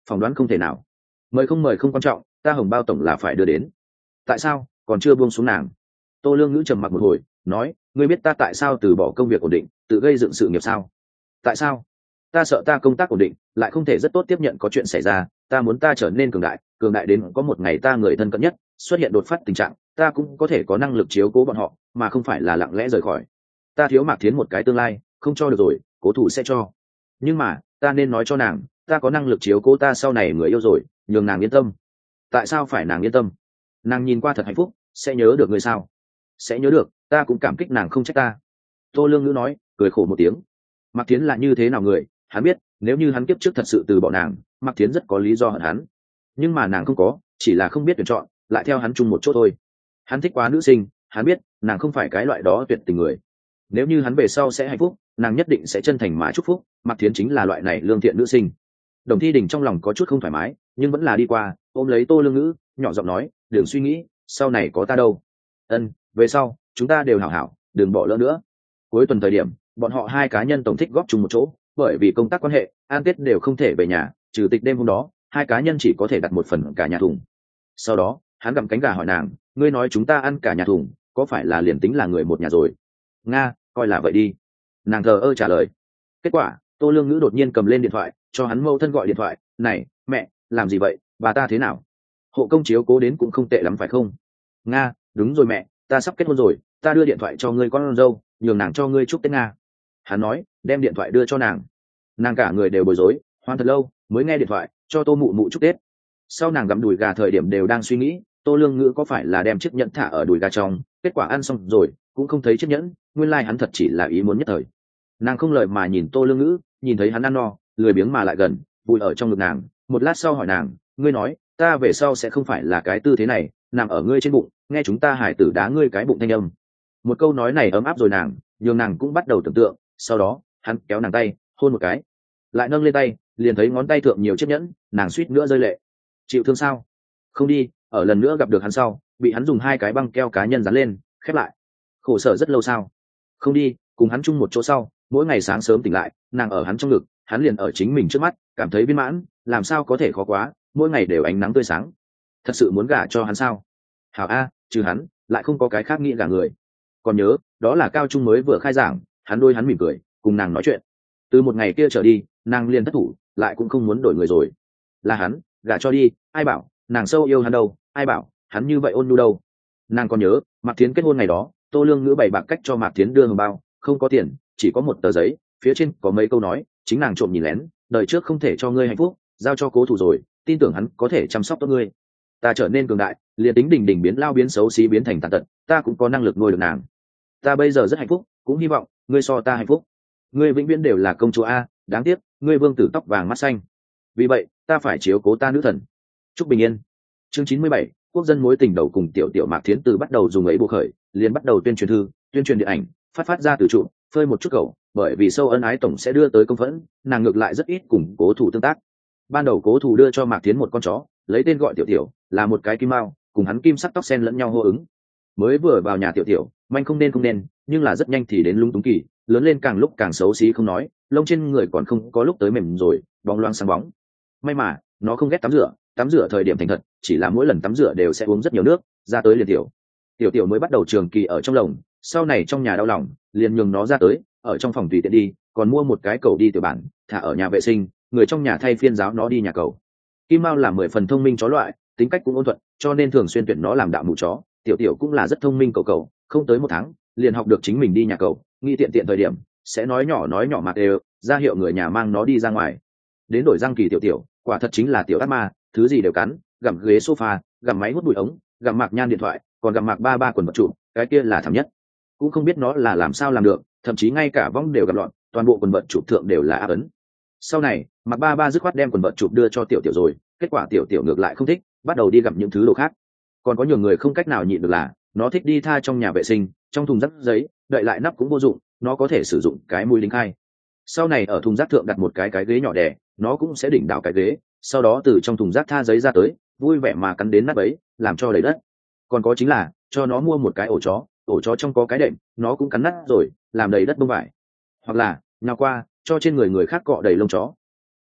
phỏng đoán không thể nào. Mời không mời không quan trọng, ta hồng bao tổng là phải đưa đến. Tại sao còn chưa buông xuống nàng? Tô Lương Ngữ trầm mặc một hồi, nói, ngươi biết ta tại sao từ bỏ công việc ổn định, tự gây dựng sự nghiệp sao? Tại sao? Ta sợ ta công tác ổn định lại không thể rất tốt tiếp nhận có chuyện xảy ra, ta muốn ta trở nên cường đại, cường đại đến có một ngày ta người thân cận nhất xuất hiện đột phát tình trạng, ta cũng có thể có năng lực chiếu cố bọn họ, mà không phải là lặng lẽ rời khỏi. Ta thiếu Mạc Thiến một cái tương lai, không cho được rồi, cố thủ sẽ cho. Nhưng mà ta nên nói cho nàng, ta có năng lực chiếu cố ta sau này người yêu rồi, nhường nàng yên tâm. Tại sao phải nàng yên tâm? Nàng nhìn qua thật hạnh phúc, sẽ nhớ được người sao? Sẽ nhớ được, ta cũng cảm kích nàng không trách ta. Tô Lương Ngữ nói, cười khổ một tiếng. Mạc Thiến là như thế nào người, hắn biết, nếu như hắn kiếp trước thật sự từ bỏ nàng, Mạc Thiến rất có lý do hận hắn. Nhưng mà nàng không có, chỉ là không biết tuyển chọn, lại theo hắn chung một chỗ thôi. Hắn thích quá nữ sinh, hắn biết, nàng không phải cái loại đó tuyệt tình người. Nếu như hắn về sau sẽ hạnh phúc, nàng nhất định sẽ chân thành mà chúc phúc. Mạc Thiến chính là loại này lương thiện nữ sinh. Đồng Thi Đình trong lòng có chút không thoải mái, nhưng vẫn là đi qua, ôm lấy Tô Lương Ngữ, nhỏ giọng nói, đừng suy nghĩ, sau này có ta đâu. Ân, về sau chúng ta đều hảo hảo, đừng bỏ lỡ nữa. Cuối tuần thời điểm, bọn họ hai cá nhân tổng thích góp chung một chỗ, bởi vì công tác quan hệ, ăn tết đều không thể về nhà, trừ tịch đêm hôm đó, hai cá nhân chỉ có thể đặt một phần cả nhà thùng. Sau đó hắn gặm cánh gà hỏi nàng, ngươi nói chúng ta ăn cả nhà thùng, có phải là liền tính là người một nhà rồi? Nga, coi là vậy đi. Nàng thờ ơ trả lời. Kết quả Tô Lương Ngữ đột nhiên cầm lên điện thoại, cho hắn mâu thân gọi điện thoại, này mẹ, làm gì vậy, bà ta thế nào? Hộ công chiếu cố đến cũng không tệ lắm phải không? Nga, đúng rồi mẹ, ta sắp kết hôn rồi, ta đưa điện thoại cho ngươi con dâu, nhường nàng cho ngươi chúc Tết Nga. Hắn nói, đem điện thoại đưa cho nàng. Nàng cả người đều bối rối, hoan thật lâu mới nghe điện thoại, cho Tô mụ mụ chúc Tết. Sau nàng gặm đùi gà thời điểm đều đang suy nghĩ, Tô Lương Ngữ có phải là đem chiếc nhẫn thả ở đùi gà trong, kết quả ăn xong rồi cũng không thấy chiếc nhẫn, nguyên lai like hắn thật chỉ là ý muốn nhất thời. Nàng không lời mà nhìn Tô Lương Ngữ, nhìn thấy hắn ăn no, lười biếng mà lại gần, vùi ở trong ngực nàng, một lát sau hỏi nàng, ngươi nói, ta về sau sẽ không phải là cái tư thế này, nằm ở ngươi trên bụng, nghe chúng ta hải tử đá ngươi cái bụng thanh âm. Một câu nói này ấm áp rồi nàng, nhường nàng cũng bắt đầu tưởng tượng. Sau đó hắn kéo nàng tay, hôn một cái, lại nâng lên tay, liền thấy ngón tay thượng nhiều chiếc nhẫn, nàng suýt nữa rơi lệ. Chịu thương sao? Không đi. Ở lần nữa gặp được hắn sau, bị hắn dùng hai cái băng keo cá nhân dán lên, khép lại. Khổ sở rất lâu sao? Không đi. Cùng hắn chung một chỗ sau, mỗi ngày sáng sớm tỉnh lại, nàng ở hắn trong ngực, hắn liền ở chính mình trước mắt, cảm thấy viên mãn, làm sao có thể khó quá, mỗi ngày đều ánh nắng tươi sáng. Thật sự muốn gả cho hắn sao? Hảo a, trừ hắn lại không có cái khác nghĩ gả người. Còn nhớ, đó là cao trung mới vừa khai giảng, hắn đôi hắn mỉm cười, cùng nàng nói chuyện. Từ một ngày kia trở đi, nàng liền thất thủ, lại cũng không muốn đổi người rồi. Là hắn, gả cho đi, ai bảo nàng sâu yêu hắn đâu, ai bảo hắn như vậy ôn nhu đâu. Nàng còn nhớ, Mạc Thiến kết hôn ngày đó, Tô Lương Ngữ bày bạc cách cho Mạc Thiến đưa hồng bao, không có tiền, chỉ có một tờ giấy, phía trên có mấy câu nói, chính nàng trộm nhìn lén, đời trước không thể cho ngươi hạnh phúc, giao cho cố thủ rồi, tin tưởng hắn có thể chăm sóc tốt ngươi. Ta trở nên cường đại, liền tính Đình Đình biến lao biến xấu xí biến thành tàn tật, ta cũng có năng lực nuôi được nàng. Ta bây giờ rất hạnh phúc, cũng hy vọng ngươi so ta hạnh phúc. Ngươi vĩnh viễn đều là công chúa a, đáng tiếc ngươi vương tử tóc vàng mắt xanh, vì vậy ta phải chiếu cố ta nữ thần. Chúc bình yên. Chương chín mươi bảy, quốc dân mối tình đầu cùng tiểu tiểu Mạc Thiến từ bắt đầu dùng ấy bộ khởi, liền bắt đầu tuyên truyền thư, tuyên truyền điện ảnh, phát phát ra từ trụ, phơi một chút cầu, bởi vì sâu ân ái tổng sẽ đưa tới công phẫn, nàng ngược lại rất ít cùng cố thủ tương tác. Ban đầu cố thủ đưa cho Mạc Thiến một con chó, lấy tên gọi tiểu tiểu, là một cái kim mao, cùng hắn kim sắc tóc sen lẫn nhau hô ứng. Mới vừa vào nhà tiểu tiểu, manh không nên không nên, nhưng là rất nhanh thì đến lung túng kỳ, lớn lên càng lúc càng xấu xí không nói, lông trên người còn không có lúc tới mềm rồi, bóng loáng sáng bóng. May mà nó không ghét tắm rửa, tắm rửa thời điểm thành thật, chỉ là mỗi lần tắm rửa đều sẽ uống rất nhiều nước, ra tới liền tiểu tiểu tiểu mới bắt đầu trường kỳ ở trong lồng, sau này trong nhà đau lòng, liền nhường nó ra tới, ở trong phòng tùy tiện đi, còn mua một cái cầu đi tiểu bản, thả ở nhà vệ sinh, người trong nhà thay phiên giáo nó đi nhà cầu. Kim Mao là mười phần thông minh chó loại, tính cách cũng ôn thuận, cho nên thường xuyên tuyển nó làm đạo mụ chó. Tiểu tiểu cũng là rất thông minh cầu cầu, không tới một tháng liền học được chính mình đi nhà cầu, nghĩ tiện tiện thời điểm sẽ nói nhỏ nói nhỏ mặt đều ra hiệu người nhà mang nó đi ra ngoài. Đến đổi răng kỳ tiểu tiểu, quả thật chính là tiểu ác ma, thứ gì đều cắn, gặm ghế sofa, gặm máy hút bụi ống, gặm Mạc Nhan điện thoại, còn gặm Mạc ba ba quần vật chủ, cái kia là thảm nhất. Cũng không biết nó là làm sao làm được, thậm chí ngay cả vong đều gặp loạn, toàn bộ quần vật chụp thượng đều là áp ấn. Sau này Mạc ba ba dứt khoát đem quần vật chụp đưa cho tiểu tiểu rồi, kết quả tiểu tiểu ngược lại không thích, bắt đầu đi gặp những thứ đồ khác. Còn có nhiều người không cách nào nhịn được là nó thích đi tha trong nhà vệ sinh, trong thùng rác giấy, đậy lại nắp cũng vô dụng, nó có thể sử dụng cái mũi lính khai. Sau này ở thùng rác thượng đặt một cái cái ghế nhỏ đẻ, nó cũng sẽ đỉnh đảo cái ghế, sau đó từ trong thùng rác tha giấy ra tới, vui vẻ mà cắn đến nắp ấy, làm cho đầy đất. Còn có chính là cho nó mua một cái ổ chó, ổ chó trong có cái đệm, nó cũng cắn nát rồi, làm đầy đất bông vải. Hoặc là nhào qua cho trên người người khác cọ đầy lông chó. Đến mức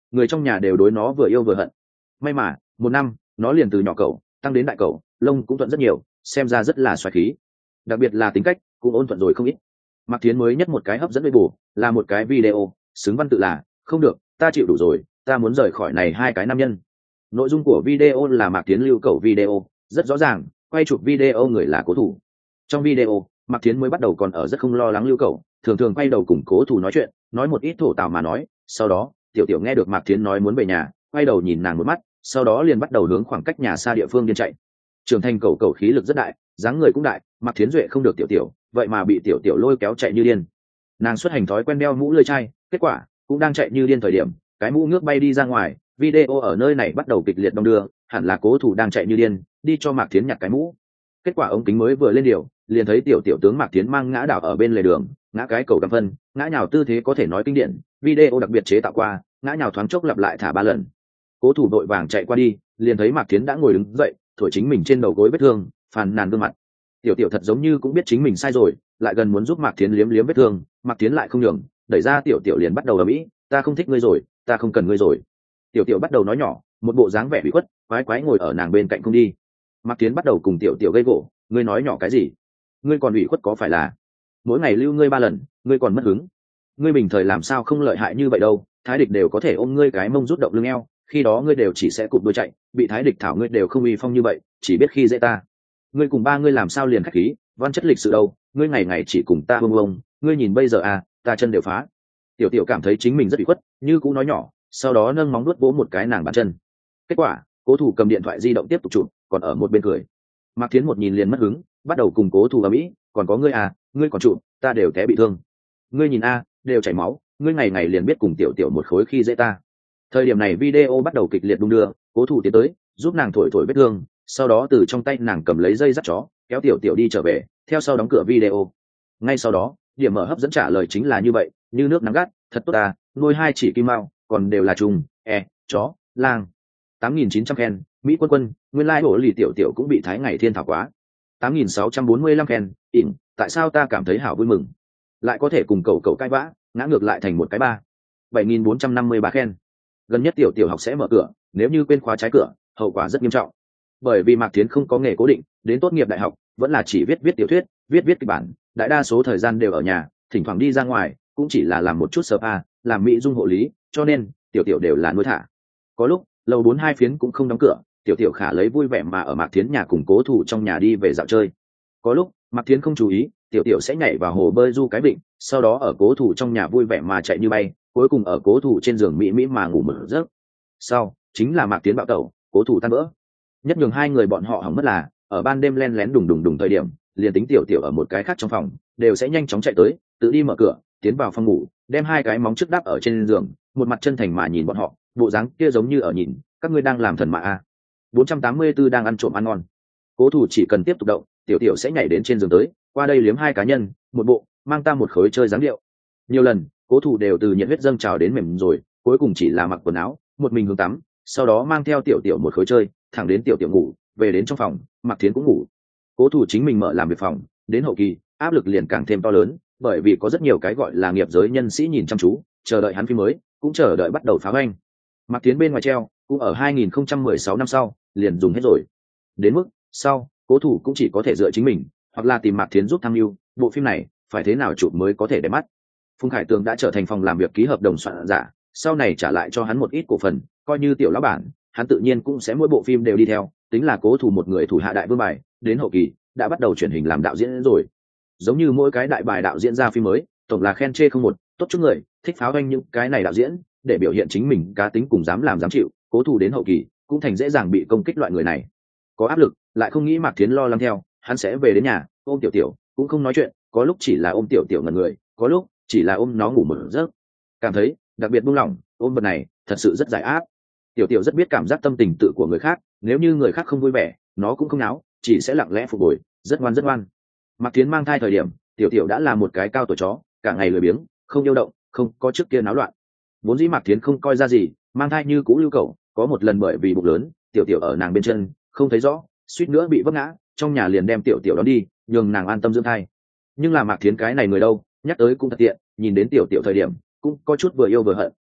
người trong nhà đều đối nó vừa yêu vừa hận. May mà một năm nó liền từ nhỏ cậu tăng đến đại cậu, lông cũng thuận rất nhiều, xem ra rất là xoài khí, đặc biệt là tính cách cũng ôn thuận rồi không ít. Mạc Thiến mới nhất một cái hấp dẫn với bù là một cái video xứng văn tự là không được, ta chịu đủ rồi, ta muốn rời khỏi này hai cái nam nhân. Nội dung của video là Mạc Thiến lưu cầu video, rất rõ ràng quay chụp video người là Cố Thủ. Trong video Mạc Thiến mới bắt đầu còn ở rất không lo lắng lưu cầu, thường thường quay đầu cùng Cố Thủ nói chuyện, nói một ít thổ tào mà nói. Sau đó tiểu tiểu nghe được Mạc Thiến nói muốn về nhà, quay đầu nhìn nàng một mắt, sau đó liền bắt đầu hướng khoảng cách nhà xa địa phương điên chạy. Trưởng thành cầu cầu khí lực rất đại, dáng người cũng đại, Mạc Thiến duệ không được tiểu tiểu, vậy mà bị tiểu tiểu lôi kéo chạy như điên. Nàng xuất hành thói quen đeo mũ lưỡi chai, kết quả cũng đang chạy như điên thời điểm, cái mũ nước bay đi ra ngoài, video ở nơi này bắt đầu kịch liệt đong đưa, hẳn là Cố Thủ đang chạy như điên đi cho Mạc Thiến nhặt cái mũ. Kết quả ống kính mới vừa lên điều, liền thấy tiểu tiểu tướng Mạc Thiến mang ngã đảo ở bên lề đường, ngã cái cầu cam phân, ngã nhào tư thế có thể nói kinh điển, video đặc biệt chế tạo qua, ngã nhào thoáng chốc lặp lại thả ba lần. Cố Thủ đội vàng chạy qua đi, liền thấy Mạc Thiến đã ngồi đứng dậy, thổi chính mình trên đầu gối vết thương, phàn nàn gương mặt. Tiểu tiểu thật giống như cũng biết chính mình sai rồi, lại gần muốn giúp Mạc Thiến liếm liếm vết thương, Mạc Thiến lại không nhường, đẩy ra tiểu tiểu liền bắt đầu ầm ĩ, ta không thích ngươi rồi, ta không cần ngươi rồi. Tiểu tiểu bắt đầu nói nhỏ, một bộ dáng vẻ bị khuất, quái quái ngồi ở nàng bên cạnh không đi. Mạc Thiến bắt đầu cùng tiểu tiểu gây gỗ, ngươi nói nhỏ cái gì? Ngươi còn ủy khuất có phải là? Mỗi ngày lưu ngươi ba lần, ngươi còn mất hứng. Ngươi bình thời làm sao không lợi hại như vậy đâu, thái địch đều có thể ôm ngươi cái mông rút động lưng eo, khi đó ngươi đều chỉ sẽ cụp đuôi chạy, bị thái địch thảo ngươi đều không uy phong như vậy, chỉ biết khi dễ ta. Ngươi cùng ba ngươi làm sao liền khách khí, văn chất lịch sự đâu, ngươi ngày ngày chỉ cùng ta bông bông, ngươi nhìn bây giờ à, ta chân đều phá. Tiểu tiểu cảm thấy chính mình rất bị khuất, như cũng nói nhỏ, sau đó nâng móng nuốt vỗ một cái nàng bàn chân. Kết quả Cố Thủ cầm điện thoại di động tiếp tục chụp, còn ở một bên cười. Mạc Thiến một nhìn liền mất hứng, bắt đầu cùng Cố Thủ ầm ĩ, còn có ngươi à, ngươi còn chụp, ta đều té bị thương. Ngươi nhìn a, à, đều chảy máu, ngươi ngày ngày liền biết cùng tiểu tiểu một khối khi dễ ta. Thời điểm này video bắt đầu kịch liệt đung đưa, Cố Thủ tiến tới giúp nàng thổi thổi vết thương, sau đó từ trong tay nàng cầm lấy dây dắt chó, kéo tiểu tiểu đi trở về, theo sau đóng cửa video. Ngay sau đó điểm mở hấp dẫn trả lời chính là như vậy, như nước nắng gắt, thật tốt ta, nuôi hai chỉ kim mao, còn đều là trùng, e, chó, lang. tám nghìn chín trăm khen, Mỹ Quân Quân, nguyên lai like hổ lì tiểu tiểu cũng bị thái ngày thiên thảo quá. tám nghìn sáu trăm bốn mươi lăm khen, ỉn, tại sao ta cảm thấy hảo vui mừng, lại có thể cùng cậu cậu cãi vã, ngã ngược lại thành một cái ba. bảy nghìn bốn trăm năm mươi ba khen, gần nhất tiểu tiểu học sẽ mở cửa, nếu như quên khóa trái cửa, hậu quả rất nghiêm trọng. Bởi vì Mạc Thiến không có nghề cố định, đến tốt nghiệp đại học vẫn là chỉ viết viết tiểu thuyết, viết viết kịch bản, đại đa số thời gian đều ở nhà, thỉnh thoảng đi ra ngoài cũng chỉ là làm một chút spa, làm mỹ dung hộ lý, cho nên tiểu tiểu đều là nuôi thả. Có lúc lầu bốn hai phiến cũng không đóng cửa, tiểu tiểu khả lấy vui vẻ mà ở Mạc Thiến nhà cùng Cố Thủ trong nhà đi về dạo chơi. Có lúc Mạc Thiến không chú ý, tiểu tiểu sẽ nhảy vào hồ bơi du cái vịnh, sau đó ở Cố Thủ trong nhà vui vẻ mà chạy như bay, cuối cùng ở Cố Thủ trên giường mỹ mỹ mà ngủ một giấc. Sau chính là Mạc Thiến bạo tẩu, Cố Thủ tan vỡ. Nhất nhường hai người bọn họ hỏng mất là ở ban đêm len lén đùng đùng đùng thời điểm, liền tính tiểu tiểu ở một cái khác trong phòng đều sẽ nhanh chóng chạy tới, tự đi mở cửa tiến vào phòng ngủ, đem hai cái móng trước đắp ở trên giường, một mặt chân thành mà nhìn bọn họ, bộ dáng kia giống như ở nhìn các ngươi đang làm thần mà a. bốn trăm tám mươi tư đang ăn trộm ăn ngon. Cố Thủ chỉ cần tiếp tục động, tiểu tiểu sẽ nhảy đến trên giường tới, qua đây liếm hai cá nhân, một bộ mang ta một khối chơi dáng điệu. Nhiều lần Cố Thủ đều từ nhiệt huyết dâng trào đến mềm rồi, cuối cùng chỉ là mặc quần áo, một mình hướng tắm, sau đó mang theo tiểu tiểu một khối chơi, thẳng đến tiểu tiểu ngủ, về đến trong phòng, Mạc Thiến cũng ngủ. Cố Thủ chính mình mở làm việc phòng, đến hậu kỳ áp lực liền càng thêm to lớn, bởi vì có rất nhiều cái gọi là nghiệp giới nhân sĩ nhìn chăm chú, chờ đợi hắn phim mới, cũng chờ đợi bắt đầu phá hoành. Mạc Thiến bên ngoài treo cũng ở hai nghìn không trăm mười sáu năm sau liền dùng hết rồi, đến mức sau Cố Thủ cũng chỉ có thể dựa chính mình, hoặc là tìm Mạc Thiến giúp tham mưu bộ phim này phải thế nào chụp mới có thể đẹp mắt. Phùng Khải Tường đã trở thành phòng làm việc ký hợp đồng soạn giả, sau này trả lại cho hắn một ít cổ phần, coi như tiểu lão bản, hắn tự nhiên cũng sẽ mỗi bộ phim đều đi theo, tính là Cố Thủ một người thủ hạ đại vương bài. Đến hậu kỳ đã bắt đầu chuyển hình làm đạo diễn rồi, giống như mỗi cái đại bài đạo diễn ra phim mới tổng là khen chê không một, tốt chút người thích pháo anh những cái này đạo diễn để biểu hiện chính mình cá tính cùng dám làm dám chịu. Cố Thủ đến hậu kỳ cũng thành dễ dàng bị công kích loại người này, có áp lực lại không nghĩ Mạc Thiến lo lắng theo, hắn sẽ về đến nhà ôm tiểu tiểu, cũng không nói chuyện, có lúc chỉ là ôm tiểu tiểu ngẩn người, có lúc chỉ là ôm nó ngủ một giấc, cảm thấy đặc biệt buông lỏng. Ôm vật này thật sự rất giải áp. Tiểu tiểu rất biết cảm giác tâm tình tự của người khác, nếu như người khác không vui vẻ nó cũng không náo, chỉ sẽ lặng lẽ phục hồi, rất ngoan rất ngoan. Mạc Thiến mang thai thời điểm tiểu tiểu đã là một cái cao tuổi chó, cả ngày lười biếng, không yêu động, không có trước kia náo loạn. Vốn dĩ Mạc Thiến không coi ra gì, mang thai như cũ lưu cầu, có một lần bởi vì bụng lớn, tiểu tiểu ở nàng bên chân không thấy rõ, suýt nữa bị vấp ngã, trong nhà liền đem tiểu tiểu đón đi, nhường nàng an tâm dưỡng thai. Nhưng là Mạc Thiến cái này người đâu, nhắc tới cũng thật tiện, nhìn đến tiểu tiểu thời điểm cũng có chút vừa yêu vừa hận,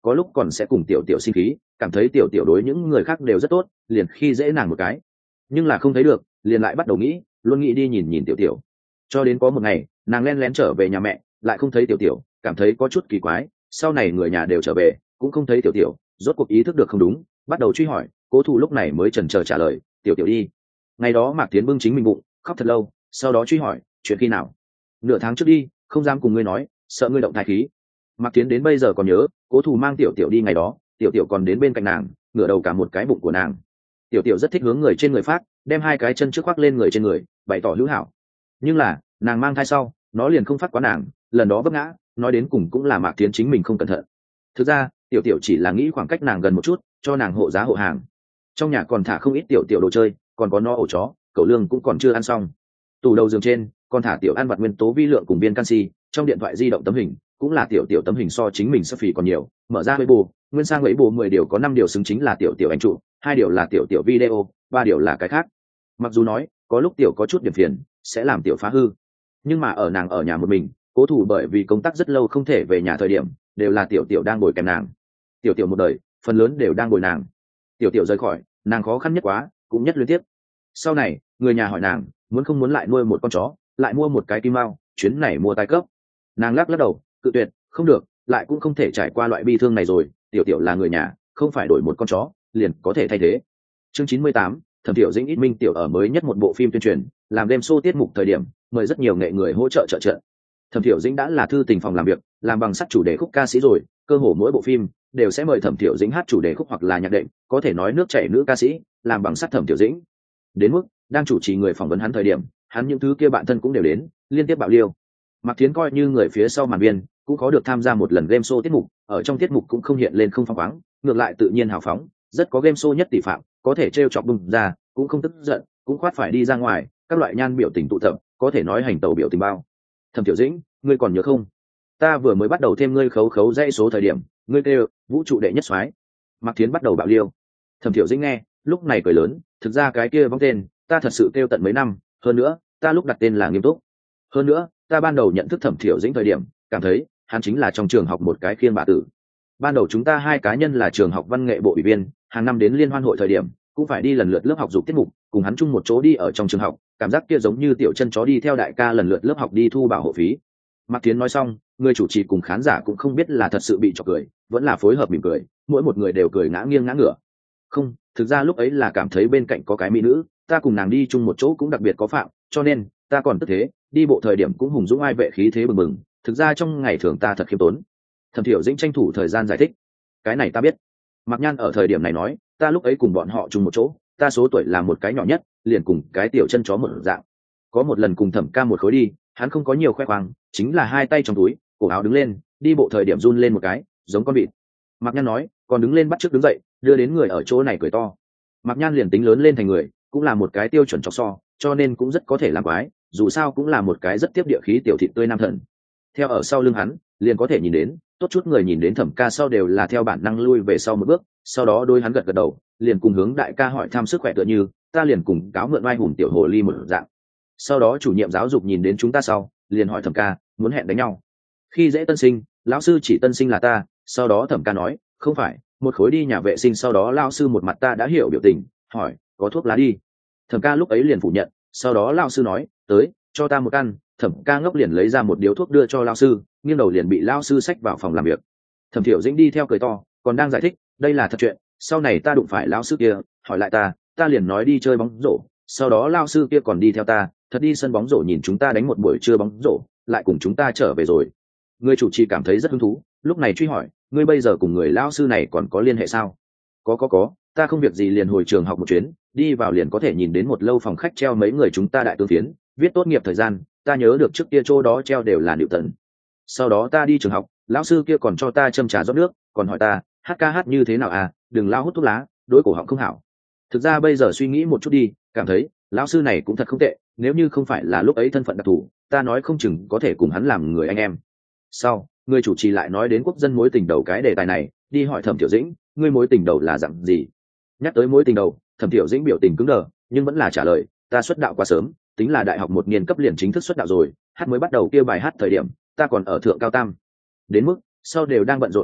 có lúc còn sẽ cùng tiểu tiểu sinh khí, cảm thấy tiểu tiểu đối những người khác đều rất tốt, liền khi dễ nàng một cái. Nhưng là không thấy được, liền lại bắt đầu nghĩ, luôn nghĩ đi nhìn nhìn tiểu tiểu. Cho đến có một ngày, nàng len lén trở về nhà mẹ, lại không thấy tiểu tiểu, cảm thấy có chút kỳ quái. Sau này người nhà đều trở về, cũng không thấy tiểu tiểu, rốt cuộc ý thức được không đúng, bắt đầu truy hỏi. Cố Thủ lúc này mới chần chờ trả lời, tiểu tiểu đi. Ngày đó Mạc Tiến bưng chính mình bụng, khóc thật lâu, sau đó truy hỏi, chuyện khi nào? Nửa tháng trước đi, không dám cùng ngươi nói, sợ ngươi động thai khí. Mạc Tiến đến bây giờ còn nhớ, Cố Thủ mang tiểu tiểu đi ngày đó, tiểu tiểu còn đến bên cạnh nàng, ngửa đầu cả một cái bụng của nàng. Tiểu tiểu rất thích hướng người trên người phát, đem hai cái chân trước khoác lên người trên người, bày tỏ hữu hảo. Nhưng là nàng mang thai sau, nó liền không phát quá nàng, lần đó vấp ngã, nói đến cùng cũng là Mạc Tiến chính mình không cẩn thận. Thực ra tiểu tiểu chỉ là nghĩ khoảng cách nàng gần một chút, cho nàng hộ giá hộ hàng. Trong nhà còn thả không ít tiểu tiểu đồ chơi, còn có no ổ chó, cẩu lương cũng còn chưa ăn xong. Tủ đầu giường trên còn thả tiểu ăn vặt nguyên tố vi lượng cùng viên canxi, trong điện thoại di động tấm hình cũng là tiểu tiểu tấm hình so chính mình sắp phì còn nhiều. Mở ra với bù, nguyên sang lấy bù mười điều có năm điều xứng chính là tiểu tiểu ảnh trụ, hai điều là tiểu tiểu video, ba điều là cái khác. Mặc dù nói có lúc tiểu có chút điểm phiền, sẽ làm tiểu phá hư, nhưng mà ở nàng ở nhà một mình, Cố Thủ bởi vì công tác rất lâu không thể về nhà thời điểm, đều là tiểu tiểu đang bồi kèm nàng. Tiểu tiểu một đời phần lớn đều đang bồi nàng. Tiểu tiểu rời khỏi, nàng khó khăn nhất quá, cũng nhất liên tiếp. Sau này người nhà hỏi nàng muốn không muốn lại nuôi một con chó, lại mua một cái kim mao, chuyến này mua tái cấp. Nàng lắc lắc đầu, cự tuyệt, không được, lại cũng không thể trải qua loại bi thương này rồi. Tiểu tiểu là người nhà, không phải đổi một con chó liền có thể thay thế. Chương chín mươi tám, Thẩm Tiểu Dĩnh ít minh tiểu ở mới nhất một bộ phim tuyên truyền, làm game show tiết mục thời điểm, mời rất nhiều nghệ người hỗ trợ trợ trợ. Thẩm Tiểu Dĩnh đã là thư tình phòng làm việc, làm bằng sắt chủ đề khúc ca sĩ rồi, cơ hồ mỗi bộ phim đều sẽ mời Thẩm Tiểu Dĩnh hát chủ đề khúc hoặc là nhạc đệm, có thể nói nước chảy nữ ca sĩ, làm bằng sắt Thẩm Tiểu Dĩnh. Đến mức đang chủ trì người phỏng vấn hắn thời điểm, hắn những thứ kia bạn thân cũng đều đến, liên tiếp bạo liêu. Mạc Thiến coi như người phía sau màn viên, cũng có được tham gia một lần game show tiết mục, ở trong tiết mục cũng không hiện lên không phóng khoáng, ngược lại tự nhiên hào phóng, rất có game show nhất tỷ phạm, có thể trêu chọc bùng ra, cũng không tức giận, cũng khoát phải đi ra ngoài, các loại nhan biểu tình tụ tập, có thể nói hành tẩu biểu tình bao. Thẩm Tiểu Dĩnh, ngươi còn nhớ không? Ta vừa mới bắt đầu thêm ngươi khấu khấu dãy số thời điểm, ngươi kêu vũ trụ đệ nhất soái. Mạc Thiến bắt đầu bạo liêu. Thẩm Tiểu Dĩnh nghe, lúc này cười lớn, thực ra cái kia vong tên, ta thật sự kêu tận mấy năm, hơn nữa, ta lúc đặt tên là nghiêm túc. Hơn nữa, ta ban đầu nhận thức Thẩm Tiểu Dĩnh thời điểm, cảm thấy hắn chính là trong trường học một cái khiên bạ tử. Ban đầu chúng ta hai cá nhân là trường học văn nghệ bộ ủy viên, hàng năm đến liên hoan hội thời điểm, cũng phải đi lần lượt lớp học dục tiết mục, cùng hắn chung một chỗ đi ở trong trường học, cảm giác kia giống như tiểu chân chó đi theo đại ca lần lượt lớp học đi thu bảo hộ phí. Mạc Thiến nói xong, người chủ trì cùng khán giả cũng không biết là thật sự bị chọc cười, vẫn là phối hợp mỉm cười, mỗi một người đều cười ngã nghiêng ngã ngửa. Không, thực ra lúc ấy là cảm thấy bên cạnh có cái mỹ nữ, ta cùng nàng đi chung một chỗ cũng đặc biệt có phạm, cho nên ta còn tức thế, đi bộ thời điểm cũng hùng dũng ai vệ khí thế bừng bừng, thực ra trong ngày thường ta thật khiêm tốn. Thẩm Thiểu Dĩnh tranh thủ thời gian giải thích, cái này ta biết. Mạc Nhan ở thời điểm này nói, ta lúc ấy cùng bọn họ chung một chỗ, ta số tuổi là một cái nhỏ nhất, liền cùng cái tiểu chân chó một dạng. Có một lần cùng Thẩm ca một khối đi, hắn không có nhiều khoe khoang, chính là hai tay trong túi, cổ áo đứng lên, đi bộ thời điểm run lên một cái, giống con vịt. Mạc Nhan nói, còn đứng lên bắt chước đứng dậy, đưa đến người ở chỗ này cười to. Mạc Nhan liền tính lớn lên thành người, cũng là một cái tiêu chuẩn chọc so, cho nên cũng rất có thể làm quái, dù sao cũng là một cái rất tiếp địa khí tiểu thị tươi nam thần. Theo ở sau lưng hắn, liền có thể nhìn đến, tốt chút người nhìn đến Thẩm ca sau đều là theo bản năng lui về sau một bước, sau đó đôi hắn gật gật đầu, liền cùng hướng đại ca hỏi thăm sức khỏe tựa như, ta liền cùng cáo mượn oai hùng tiểu hồ ly một dạng. Sau đó chủ nhiệm giáo dục nhìn đến chúng ta sau, liền hỏi Thẩm ca, muốn hẹn đánh nhau. Khi dễ tân sinh, lão sư chỉ tân sinh là ta, sau đó Thẩm ca nói, không phải, một khối đi nhà vệ sinh, sau đó lão sư một mặt ta đã hiểu biểu tình, hỏi, có thuốc lá đi. Thẩm ca lúc ấy liền phủ nhận, sau đó lão sư nói, tới, cho ta một căn. Thẩm ca ngốc liền lấy ra một điếu thuốc đưa cho lão sư, nghiêng đầu liền bị lão sư xách vào phòng làm việc. Thẩm Thiểu Dĩnh đi theo cười to, còn đang giải thích, đây là thật chuyện, sau này ta đụng phải lão sư kia, hỏi lại ta, ta liền nói đi chơi bóng rổ, sau đó lão sư kia còn đi theo ta, thật đi sân bóng rổ nhìn chúng ta đánh một buổi trưa bóng rổ, lại cùng chúng ta trở về rồi. Người chủ trì cảm thấy rất hứng thú, lúc này truy hỏi, ngươi bây giờ cùng người lão sư này còn có liên hệ sao? Có có có, ta không việc gì liền hồi trường học một chuyến, đi vào liền có thể nhìn đến một lâu phòng khách treo mấy người chúng ta đại tương phiến, viết tốt nghiệp thời gian, ta nhớ được trước kia chỗ đó treo đều là Newton. Sau đó ta đi trường học, lão sư kia còn cho ta châm trà rót nước, còn hỏi ta, hát ca hát như thế nào à, đừng lao hút thuốc lá, đối cổ họng không hảo. Thực ra bây giờ suy nghĩ một chút đi, cảm thấy lão sư này cũng thật không tệ, nếu như không phải là lúc ấy thân phận đặc thù, ta nói không chừng có thể cùng hắn làm người anh em. Sau, người chủ trì lại nói đến quốc dân mối tình đầu cái đề tài này, đi hỏi Thẩm Tiểu Dĩnh, ngươi mối tình đầu là dạng gì? Nhắc tới mối tình đầu, Thẩm Tiểu Dĩnh biểu tình cứng đờ, nhưng vẫn là trả lời, ta xuất đạo quá sớm, tính là đại học một niên cấp liền chính thức xuất đạo rồi, hát mới bắt đầu kia bài hát thời điểm, ta còn ở thượng cao tam. Đến mức sau đều đang bận rộn công tác,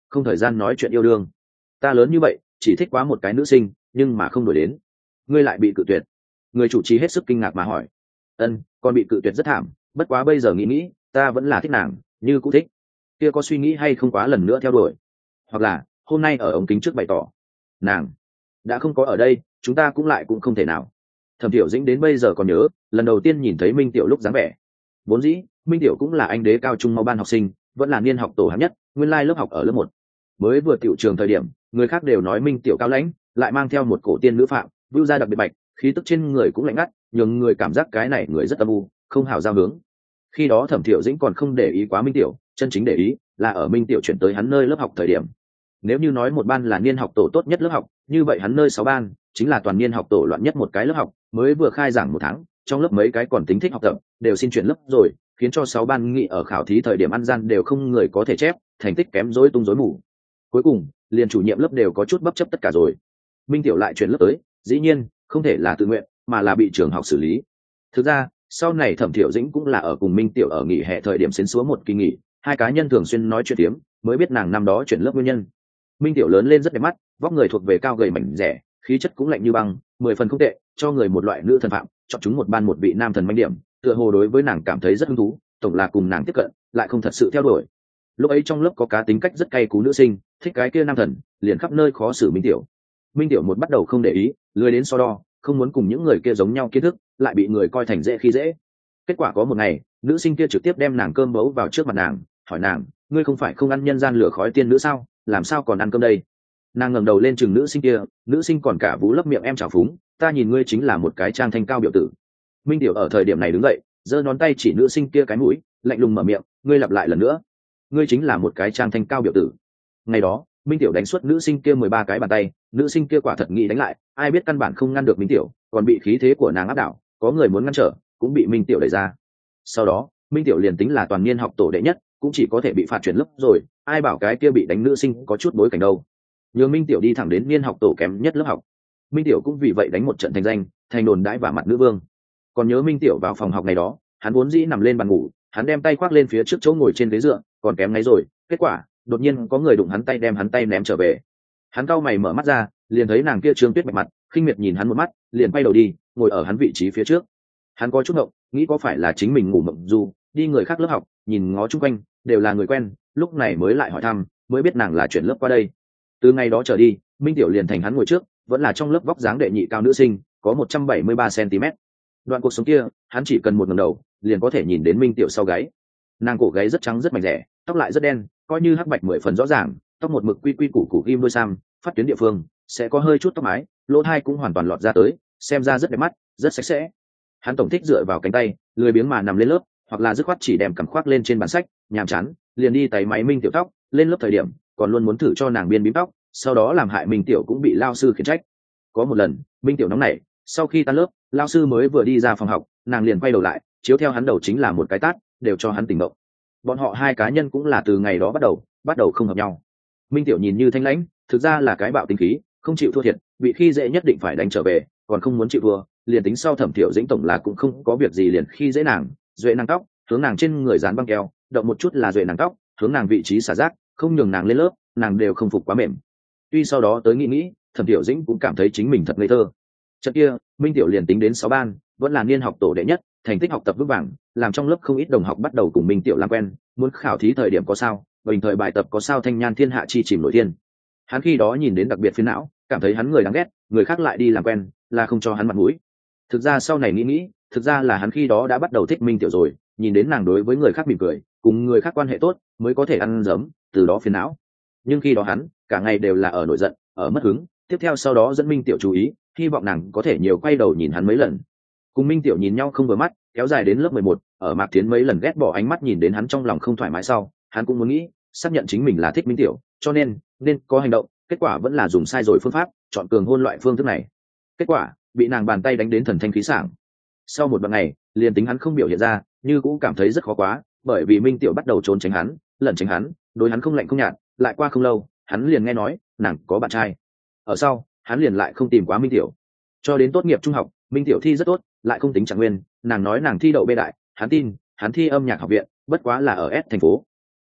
không thời gian nói chuyện yêu đương. Ta lớn như vậy chỉ thích quá một cái nữ sinh nhưng mà không đổi đến, ngươi lại bị cự tuyệt. Người chủ trì hết sức kinh ngạc mà hỏi. Ân, còn bị cự tuyệt rất thảm, bất quá bây giờ nghĩ nghĩ ta vẫn là thích nàng, như cũng thích. Kia có suy nghĩ hay không quá lần nữa theo đuổi, hoặc là hôm nay ở ống kính trước bày tỏ nàng đã không có ở đây, chúng ta cũng lại cũng không thể nào. Thẩm Tiểu Dĩnh đến bây giờ còn nhớ lần đầu tiên nhìn thấy Minh Tiểu lúc dáng vẻ. Vốn dĩ Minh Tiểu cũng là anh đế cao trung mau ban học sinh, vẫn là niên học tổ hạng nhất, nguyên lai lớp học ở lớp một. Mới vừa tiểu trường thời điểm, người khác đều nói Minh Tiểu cao lãnh, lại mang theo một cổ tiên nữ phạm, vưu ra đặc biệt bạch, khí tức trên người cũng lạnh ngắt, nhường người cảm giác cái này người rất âm u, không hảo giao hướng. Khi đó Thẩm Tiểu Dĩnh còn không để ý quá Minh Tiểu, chân chính để ý là ở Minh Tiểu chuyển tới hắn nơi lớp học thời điểm. Nếu như nói một ban là niên học tổ tốt nhất lớp học, như vậy hắn nơi sáu ban chính là toàn niên học tổ loạn nhất một cái lớp học. Mới vừa khai giảng một tháng, trong lớp mấy cái còn tính thích học tập đều xin chuyển lớp rồi, khiến cho sáu ban nghị ở khảo thí thời điểm ăn gian đều không người có thể chép, thành tích kém rối tung rối mù. Cuối cùng liền chủ nhiệm lớp đều có chút bấp chấp tất cả rồi. Minh Tiểu lại chuyển lớp tới, dĩ nhiên không thể là tự nguyện mà là bị trường học xử lý. Thực ra sau này Thẩm Thiệu Dĩnh cũng là ở cùng Minh Tiểu ở nghỉ hè thời điểm xến xúa một kỳ nghỉ, hai cá nhân thường xuyên nói chuyện tiếm, mới biết nàng năm đó chuyển lớp nguyên nhân. Minh Tiểu lớn lên rất đẹp mắt, vóc người thuộc về cao gầy mảnh rẻ, khí chất cũng lạnh như băng, mười phần không tệ, cho người một loại nữ thần phạm, chọn chúng một ban một vị nam thần manh điểm, tựa hồ đối với nàng cảm thấy rất hứng thú, tổng là cùng nàng tiếp cận, lại không thật sự theo đuổi. Lúc ấy trong lớp có cá tính cách rất cay cú nữ sinh, thích cái kia nam thần, liền khắp nơi khó xử Minh Tiểu. Minh Tiểu một bắt đầu không để ý, lười đến so đo, không muốn cùng những người kia giống nhau kiến thức, lại bị người coi thành dễ khi dễ. Kết quả có một ngày, nữ sinh kia trực tiếp đem nàng cơm bấu vào trước mặt nàng, hỏi nàng, ngươi không phải không ăn nhân gian lửa khói tiên nữ sao, làm sao còn ăn cơm đây? Nàng ngẩng đầu lên chừng nữ sinh kia, nữ sinh còn cả vú lấp miệng em trào phúng, ta nhìn ngươi chính là một cái trang thanh cao biểu tử. Minh Tiểu ở thời điểm này đứng dậy, giơ ngón tay chỉ nữ sinh kia cái mũi, lạnh lùng mở miệng, ngươi lặp lại lần nữa, ngươi chính là một cái trang thanh cao biểu tử. Ngày đó Minh Tiểu đánh suốt nữ sinh kia mười ba cái bàn tay, nữ sinh kia quả thật nghĩ đánh lại, ai biết căn bản không ngăn được Minh Tiểu, còn bị khí thế của nàng áp đảo, có người muốn ngăn trở cũng bị Minh Tiểu đẩy ra. Sau đó Minh Tiểu liền tính là toàn niên học tổ đệ nhất, cũng chỉ có thể bị phạt chuyển lớp rồi, ai bảo cái kia bị đánh nữ sinh có chút bối cảnh đâu. Nhường Minh Tiểu đi thẳng đến niên học tổ kém nhất lớp học. Minh Tiểu cũng vì vậy đánh một trận thành danh, thành đồn đãi và mặt nữ vương. Còn nhớ Minh Tiểu vào phòng học ngày đó, hắn vốn dĩ nằm lên bàn ngủ, hắn đem tay khoác lên phía trước chỗ ngồi trên ghế dựa, còn kém ngáy rồi, kết quả đột nhiên có người đụng hắn tay, đem hắn tay ném trở về. Hắn cau mày mở mắt ra, liền thấy nàng kia trương tuyết bạch mặt, khinh miệt nhìn hắn một mắt, liền quay đầu đi, ngồi ở hắn vị trí phía trước. Hắn có chút ngộng, nghĩ có phải là chính mình ngủ mộng du, đi người khác lớp học, nhìn ngó chung quanh, đều là người quen, lúc này mới lại hỏi thăm, mới biết nàng là chuyển lớp qua đây. Từ ngày đó trở đi, Minh Tiểu liền thành hắn ngồi trước, vẫn là trong lớp vóc dáng đệ nhị cao nữ sinh, có một trăm bảy mươi ba xăng-ti-mét. Đoạn cuộc sống kia, hắn chỉ cần một ngẩng đầu, liền có thể nhìn đến Minh Tiểu sau gáy. Nàng cổ gáy rất trắng rất mảnh rẻ, tóc lại rất đen, coi như hắc bạch mười phần rõ ràng, tóc một mực quy quy củ củ ghim đôi sam, phát tuyến địa phương sẽ có hơi chút tóc mái, lỗ tai cũng hoàn toàn lọt ra tới, xem ra rất đẹp mắt, rất sạch sẽ. Hắn tổng thích dựa vào cánh tay, lười biếng mà nằm lên lớp, hoặc là dứt khoát chỉ đem cằm khoác lên trên bàn sách, nhàm chán, liền đi tay máy Minh Tiểu tóc, lên lớp thời điểm, còn luôn muốn thử cho nàng biên bím tóc, sau đó làm hại Minh Tiểu cũng bị lao sư khiển trách. Có một lần, Minh Tiểu nóng nảy, sau khi tan lớp, lao sư mới vừa đi ra phòng học, nàng liền quay đầu lại, chiếu theo hắn đầu chính là một cái tát, đều cho hắn tỉnh ngộ. Bọn họ hai cá nhân cũng là từ ngày đó bắt đầu, bắt đầu không hợp nhau. Minh Tiểu nhìn như thanh lãnh, thực ra là cái bạo tính khí, không chịu thua thiệt, bị khi dễ nhất định phải đánh trở về, còn không muốn chịu thua, liền tính sau Thẩm Thiệu Dĩnh tổng là cũng không có việc gì liền khi dễ nàng, duệ nàng tóc, hướng nàng trên người dán băng keo, động một chút là duệ nàng tóc, hướng nàng vị trí xả rác, không nhường nàng lên lớp, nàng đều không phục quá mềm. Tuy sau đó tới nghĩ nghĩ, Thẩm Thiệu Dĩnh cũng cảm thấy chính mình thật ngây thơ. Trước kia, Minh Tiểu liền tính đến sáu ban, vẫn là niên học tổ đệ nhất, thành tích học tập vững vàng, làm trong lớp không ít đồng học bắt đầu cùng Minh Tiểu làm quen, muốn khảo thí thời điểm có sao, bình thời bài tập có sao thanh nhan thiên hạ chi chìm nổi thiên. Hắn khi đó nhìn đến đặc biệt phiền não, cảm thấy hắn người đáng ghét, người khác lại đi làm quen, là không cho hắn mặt mũi. Thực ra sau này nghĩ nghĩ, thực ra là hắn khi đó đã bắt đầu thích Minh Tiểu rồi, nhìn đến nàng đối với người khác mỉm cười, cùng người khác quan hệ tốt, mới có thể ăn dấm, từ đó phiền não. Nhưng khi đó hắn, cả ngày đều là ở nổi giận, ở mất hứng, tiếp theo sau đó dẫn Minh Tiểu chú ý, hy vọng nàng có thể nhiều quay đầu nhìn hắn mấy lần. Cùng Minh Tiểu nhìn nhau không vừa mắt, kéo dài đến lớp mười một, ở Mạc Thiến mấy lần ghét bỏ ánh mắt nhìn đến hắn trong lòng không thoải mái sau, hắn cũng muốn nghĩ, xác nhận chính mình là thích Minh Tiểu, cho nên nên có hành động, kết quả vẫn là dùng sai rồi phương pháp, chọn cường hôn loại phương thức này. Kết quả, bị nàng bàn tay đánh đến thần thanh khí sảng. Sau một đoạn ngày, liền tính hắn không biểu hiện ra, như cũng cảm thấy rất khó quá, bởi vì Minh Tiểu bắt đầu trốn tránh hắn, lẩn tránh hắn, đối hắn không lạnh không nhạt, lại qua không lâu, hắn liền nghe nói, nàng có bạn trai. Ở sau, hắn liền lại không tìm quá Minh Tiểu. Cho đến tốt nghiệp trung học, Minh Tiểu thi rất tốt, lại không tính trạng nguyên, nàng nói nàng thi đậu bê đại, hắn tin, hắn thi âm nhạc học viện, bất quá là ở S thành phố.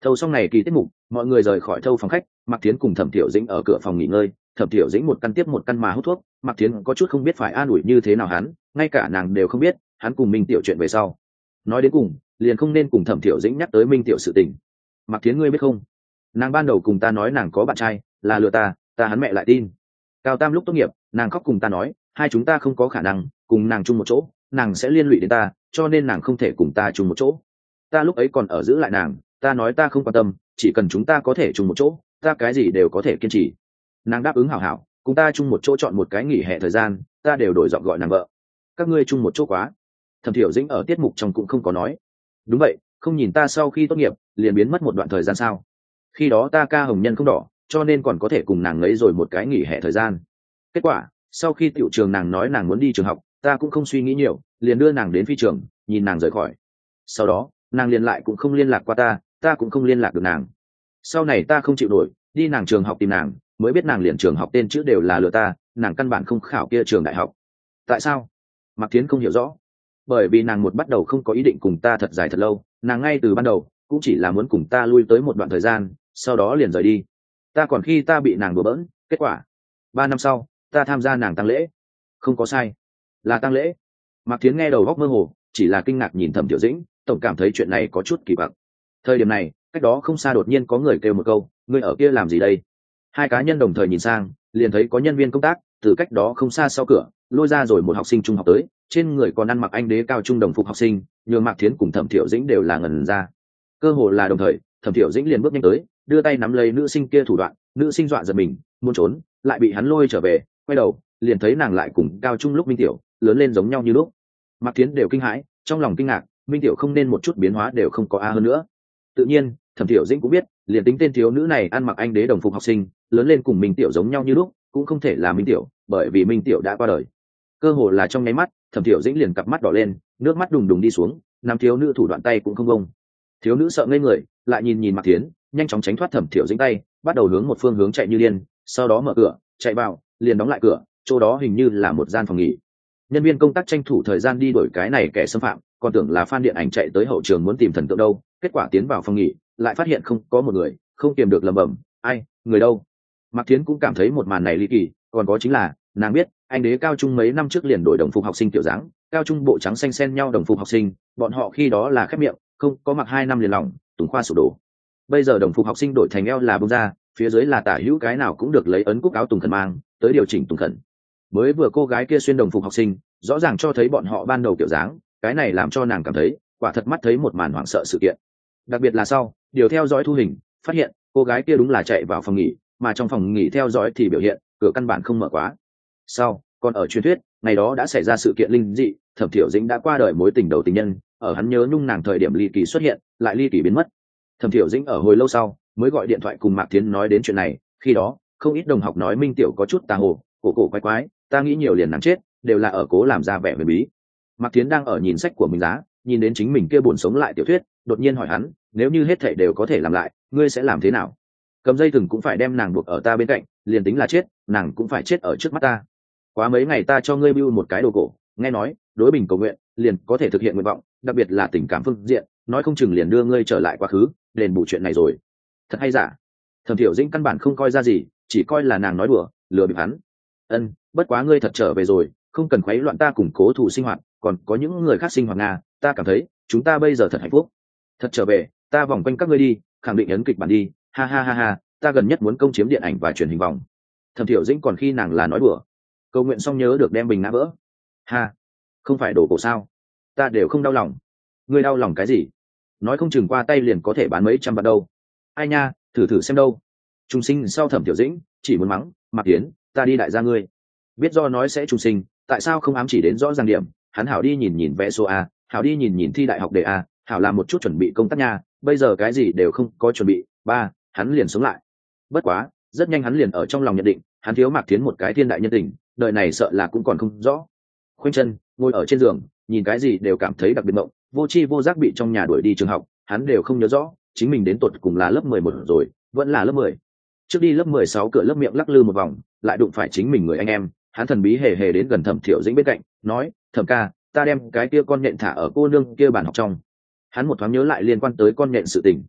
Thâu xong này kỳ tiết mục, mọi người rời khỏi thâu phòng khách, Mạc Thiến cùng Thẩm Thiểu Dĩnh ở cửa phòng nghỉ ngơi. Thẩm Thiểu Dĩnh một căn tiếp một căn mà hút thuốc, Mạc Thiến có chút không biết phải an ủi như thế nào hắn, ngay cả nàng đều không biết hắn cùng Minh Tiểu chuyện về sau. Nói đến cùng, liền không nên cùng Thẩm Thiểu Dĩnh nhắc tới Minh Tiểu sự tình. Mạc Thiến ngươi biết không, nàng ban đầu cùng ta nói nàng có bạn trai, là lừa ta, ta hắn mẹ lại tin. Cao tam lúc tốt nghiệp, nàng khóc cùng ta nói, hai chúng ta không có khả năng cùng nàng chung một chỗ, nàng sẽ liên lụy đến ta, cho nên nàng không thể cùng ta chung một chỗ. Ta lúc ấy còn ở giữ lại nàng, ta nói ta không quan tâm, chỉ cần chúng ta có thể chung một chỗ, ta cái gì đều có thể kiên trì. Nàng đáp ứng hảo hảo, cùng ta chung một chỗ, chọn một cái nghỉ hè thời gian, ta đều đổi giọng gọi nàng vợ. Các ngươi chung một chỗ quá. Thẩm Thiểu Dĩnh ở tiết mục trong cũng không có nói. Đúng vậy, không nhìn ta sau khi tốt nghiệp liền biến mất một đoạn thời gian sao? Khi đó ta ca hồng nhân không đỏ, cho nên còn có thể cùng nàng lấy rồi một cái nghỉ hè thời gian. Kết quả sau khi tiểu trường nàng nói nàng muốn đi trường học, ta cũng không suy nghĩ nhiều, liền đưa nàng đến phi trường, nhìn nàng rời khỏi. Sau đó nàng liền lại cũng không liên lạc qua ta, ta cũng không liên lạc được nàng. Sau này ta không chịu nổi, đi nàng trường học tìm nàng, mới biết nàng liền trường học tên chữ đều là lừa ta, nàng căn bản không khảo kia trường đại học. Tại sao? Mạc Thiến không hiểu rõ. Bởi vì nàng một bắt đầu không có ý định cùng ta thật dài thật lâu, nàng ngay từ ban đầu cũng chỉ là muốn cùng ta lui tới một đoạn thời gian, sau đó liền rời đi. Ta còn khi ta bị nàng đùa bỡn, kết quả ba năm sau ta tham gia nàng tang lễ. Không có sai, là tang lễ. Mạc Thiến nghe đầu góc mơ hồ, chỉ là kinh ngạc nhìn Thẩm Tiểu Dĩnh, tổng cảm thấy chuyện này có chút kỳ quặc. Thời điểm này, cách đó không xa đột nhiên có người kêu một câu, ngươi ở kia làm gì đây? Hai cá nhân đồng thời nhìn sang, liền thấy có nhân viên công tác từ cách đó không xa sau cửa lôi ra rồi một học sinh trung học tới, trên người còn ăn mặc anh đế cao trung đồng phục học sinh, nhường Mạc Thiến cùng Thẩm Thiểu Dĩnh đều là ngẩn ra. Cơ hồ là đồng thời, Thẩm Thiểu Dĩnh liền bước nhanh tới, đưa tay nắm lấy nữ sinh kia thủ đoạn, nữ sinh dọa giật mình, muốn trốn, lại bị hắn lôi trở về, quay đầu, liền thấy nàng lại cùng cao trung lúc Minh Tiểu lớn lên giống nhau như lúc. Mạc Thiến đều kinh hãi, trong lòng kinh ngạc, Minh Tiểu không nên một chút biến hóa đều không có a hơn nữa. Tự nhiên, Thẩm Thiểu Dĩnh cũng biết, liền tính tên thiếu nữ này ăn mặc anh đế đồng phục học sinh, lớn lên cùng Minh Tiểu giống nhau như lúc, cũng không thể là Minh Tiểu, bởi vì Minh Tiểu đã qua đời. Cơ hồ là trong nháy mắt, Thẩm Thiểu Dĩnh liền cặp mắt đỏ lên, nước mắt đùng đùng đi xuống, nam thiếu nữ thủ đoạn tay cũng không bông. Thiếu nữ sợ ngây người, lại nhìn nhìn Mạc Thiến, nhanh chóng tránh thoát Thẩm Thiểu Dĩnh tay, bắt đầu hướng một phương hướng chạy như điên, sau đó mở cửa, chạy vào, liền đóng lại cửa, chỗ đó hình như là một gian phòng nghỉ. Nhân viên công tác tranh thủ thời gian đi đuổi cái này kẻ xâm phạm, còn tưởng là fan điện ảnh chạy tới hậu trường muốn tìm thần tượng đâu, kết quả tiến vào phòng nghỉ, lại phát hiện không có một người, không kiềm được lẩm bẩm, ai, người đâu? Mạc Thiến cũng cảm thấy một màn này ly kỳ, còn có chính là, nàng biết, anh đế cao trung mấy năm trước liền đổi đồng phục học sinh kiểu dáng, cao trung bộ trắng xanh xen nhau đồng phục học sinh, bọn họ khi đó là khép miệng, không có mặc hai năm liền lỏng, tùng khoa sụp đổ. Bây giờ đồng phục học sinh đổi thành eo là bông ra, phía dưới là tả hữu cái nào cũng được lấy ấn cúc áo tùng khẩn mang, tới điều chỉnh tùng khẩn. Mới vừa cô gái kia xuyên đồng phục học sinh, rõ ràng cho thấy bọn họ ban đầu kiểu dáng, cái này làm cho nàng cảm thấy, quả thật mắt thấy một màn hoảng sợ sự kiện. Đặc biệt là sau, điều theo dõi thu hình, phát hiện cô gái kia đúng là chạy vào phòng nghỉ, mà trong phòng nghỉ theo dõi thì biểu hiện cửa căn bản không mở quá. Sau, còn ở truyền thuyết, ngày đó đã xảy ra sự kiện linh dị, Thẩm Thiểu Dĩnh đã qua đời mối tình đầu tình nhân, ở hắn nhớ nhung nàng thời điểm ly kỳ xuất hiện, lại ly kỳ biến mất. Thẩm Thiểu Dĩnh ở hồi lâu sau mới gọi điện thoại cùng Mạc Thiến nói đến chuyện này, khi đó không ít đồng học nói Minh Tiểu có chút tà hồ, cổ cổ quái quái, ta nghĩ nhiều liền nàng chết, đều là ở cố làm ra vẻ huyền bí. Mạc Thiến đang ở nhìn sách của mình giá, nhìn đến chính mình kia buồn sống lại tiểu thuyết, đột nhiên hỏi hắn, nếu như hết thảy đều có thể làm lại, ngươi sẽ làm thế nào? Cầm dây thừng cũng phải đem nàng buộc ở ta bên cạnh, liền tính là chết, nàng cũng phải chết ở trước mắt ta. Quá mấy ngày ta cho ngươi bưu một cái đồ cổ, nghe nói, đối bình cầu nguyện, liền có thể thực hiện nguyện vọng, đặc biệt là tình cảm phương diện, nói không chừng liền đưa ngươi trở lại quá khứ, đền bù chuyện này rồi. Thật hay giả? Thẩm Thiểu Dĩnh căn bản không coi ra gì, chỉ coi là nàng nói đùa, lừa bịp hắn. Ân, bất quá ngươi thật trở về rồi, không cần khuấy loạn ta củng cố thủ sinh hoạt, còn có những người khác sinh hoạt nga, ta cảm thấy, chúng ta bây giờ thật hạnh phúc. Thật trở về, ta vòng quanh các ngươi đi, khẳng định ấn kịch bản đi, ha ha ha ha, ta gần nhất muốn công chiếm điện ảnh và truyền hình vòng. Thẩm Thiểu Dĩnh còn khi nàng là nói đùa, cầu nguyện xong nhớ được đem bình ngã vỡ. Ha, không phải đổ cổ sao? Ta đều không đau lòng. Ngươi đau lòng cái gì? Nói không chừng qua tay liền có thể bán mấy trăm bạc đâu. Ai nha, thử thử xem đâu. Trung sinh sau Thẩm Thiểu Dĩnh chỉ muốn mắng, Mạc Tiến, ta đi đại gia ngươi. Biết do nói sẽ trung sinh, tại sao không ám chỉ đến rõ ràng điểm? Hắn hảo đi nhìn nhìn vẽ số a, hảo đi nhìn nhìn thi đại học đề a, hảo làm một chút chuẩn bị công tác nha. Bây giờ cái gì đều không có chuẩn bị. Ba, hắn liền sống lại. Bất quá, rất nhanh hắn liền ở trong lòng nhận định, hắn thiếu Mạc Thiến một cái thiên đại nhân tình, đời này sợ là cũng còn không rõ. Khoanh chân ngồi ở trên giường, nhìn cái gì đều cảm thấy đặc biệt mộng, vô tri vô giác bị trong nhà đuổi đi trường học, hắn đều không nhớ rõ chính mình đến tột cùng là lớp mười một rồi, vẫn là lớp mười. Trước đi lớp mười sáu cửa lớp miệng lắc lư một vòng, lại đụng phải chính mình người anh em, hắn thần bí hề hề đến gần Thẩm Thiểu Dĩnh bên cạnh, nói, Thẩm ca, ta đem cái kia con nhện thả ở cô nương kia bàn học trong. Hắn một thoáng nhớ lại liên quan tới con nhện sự tình.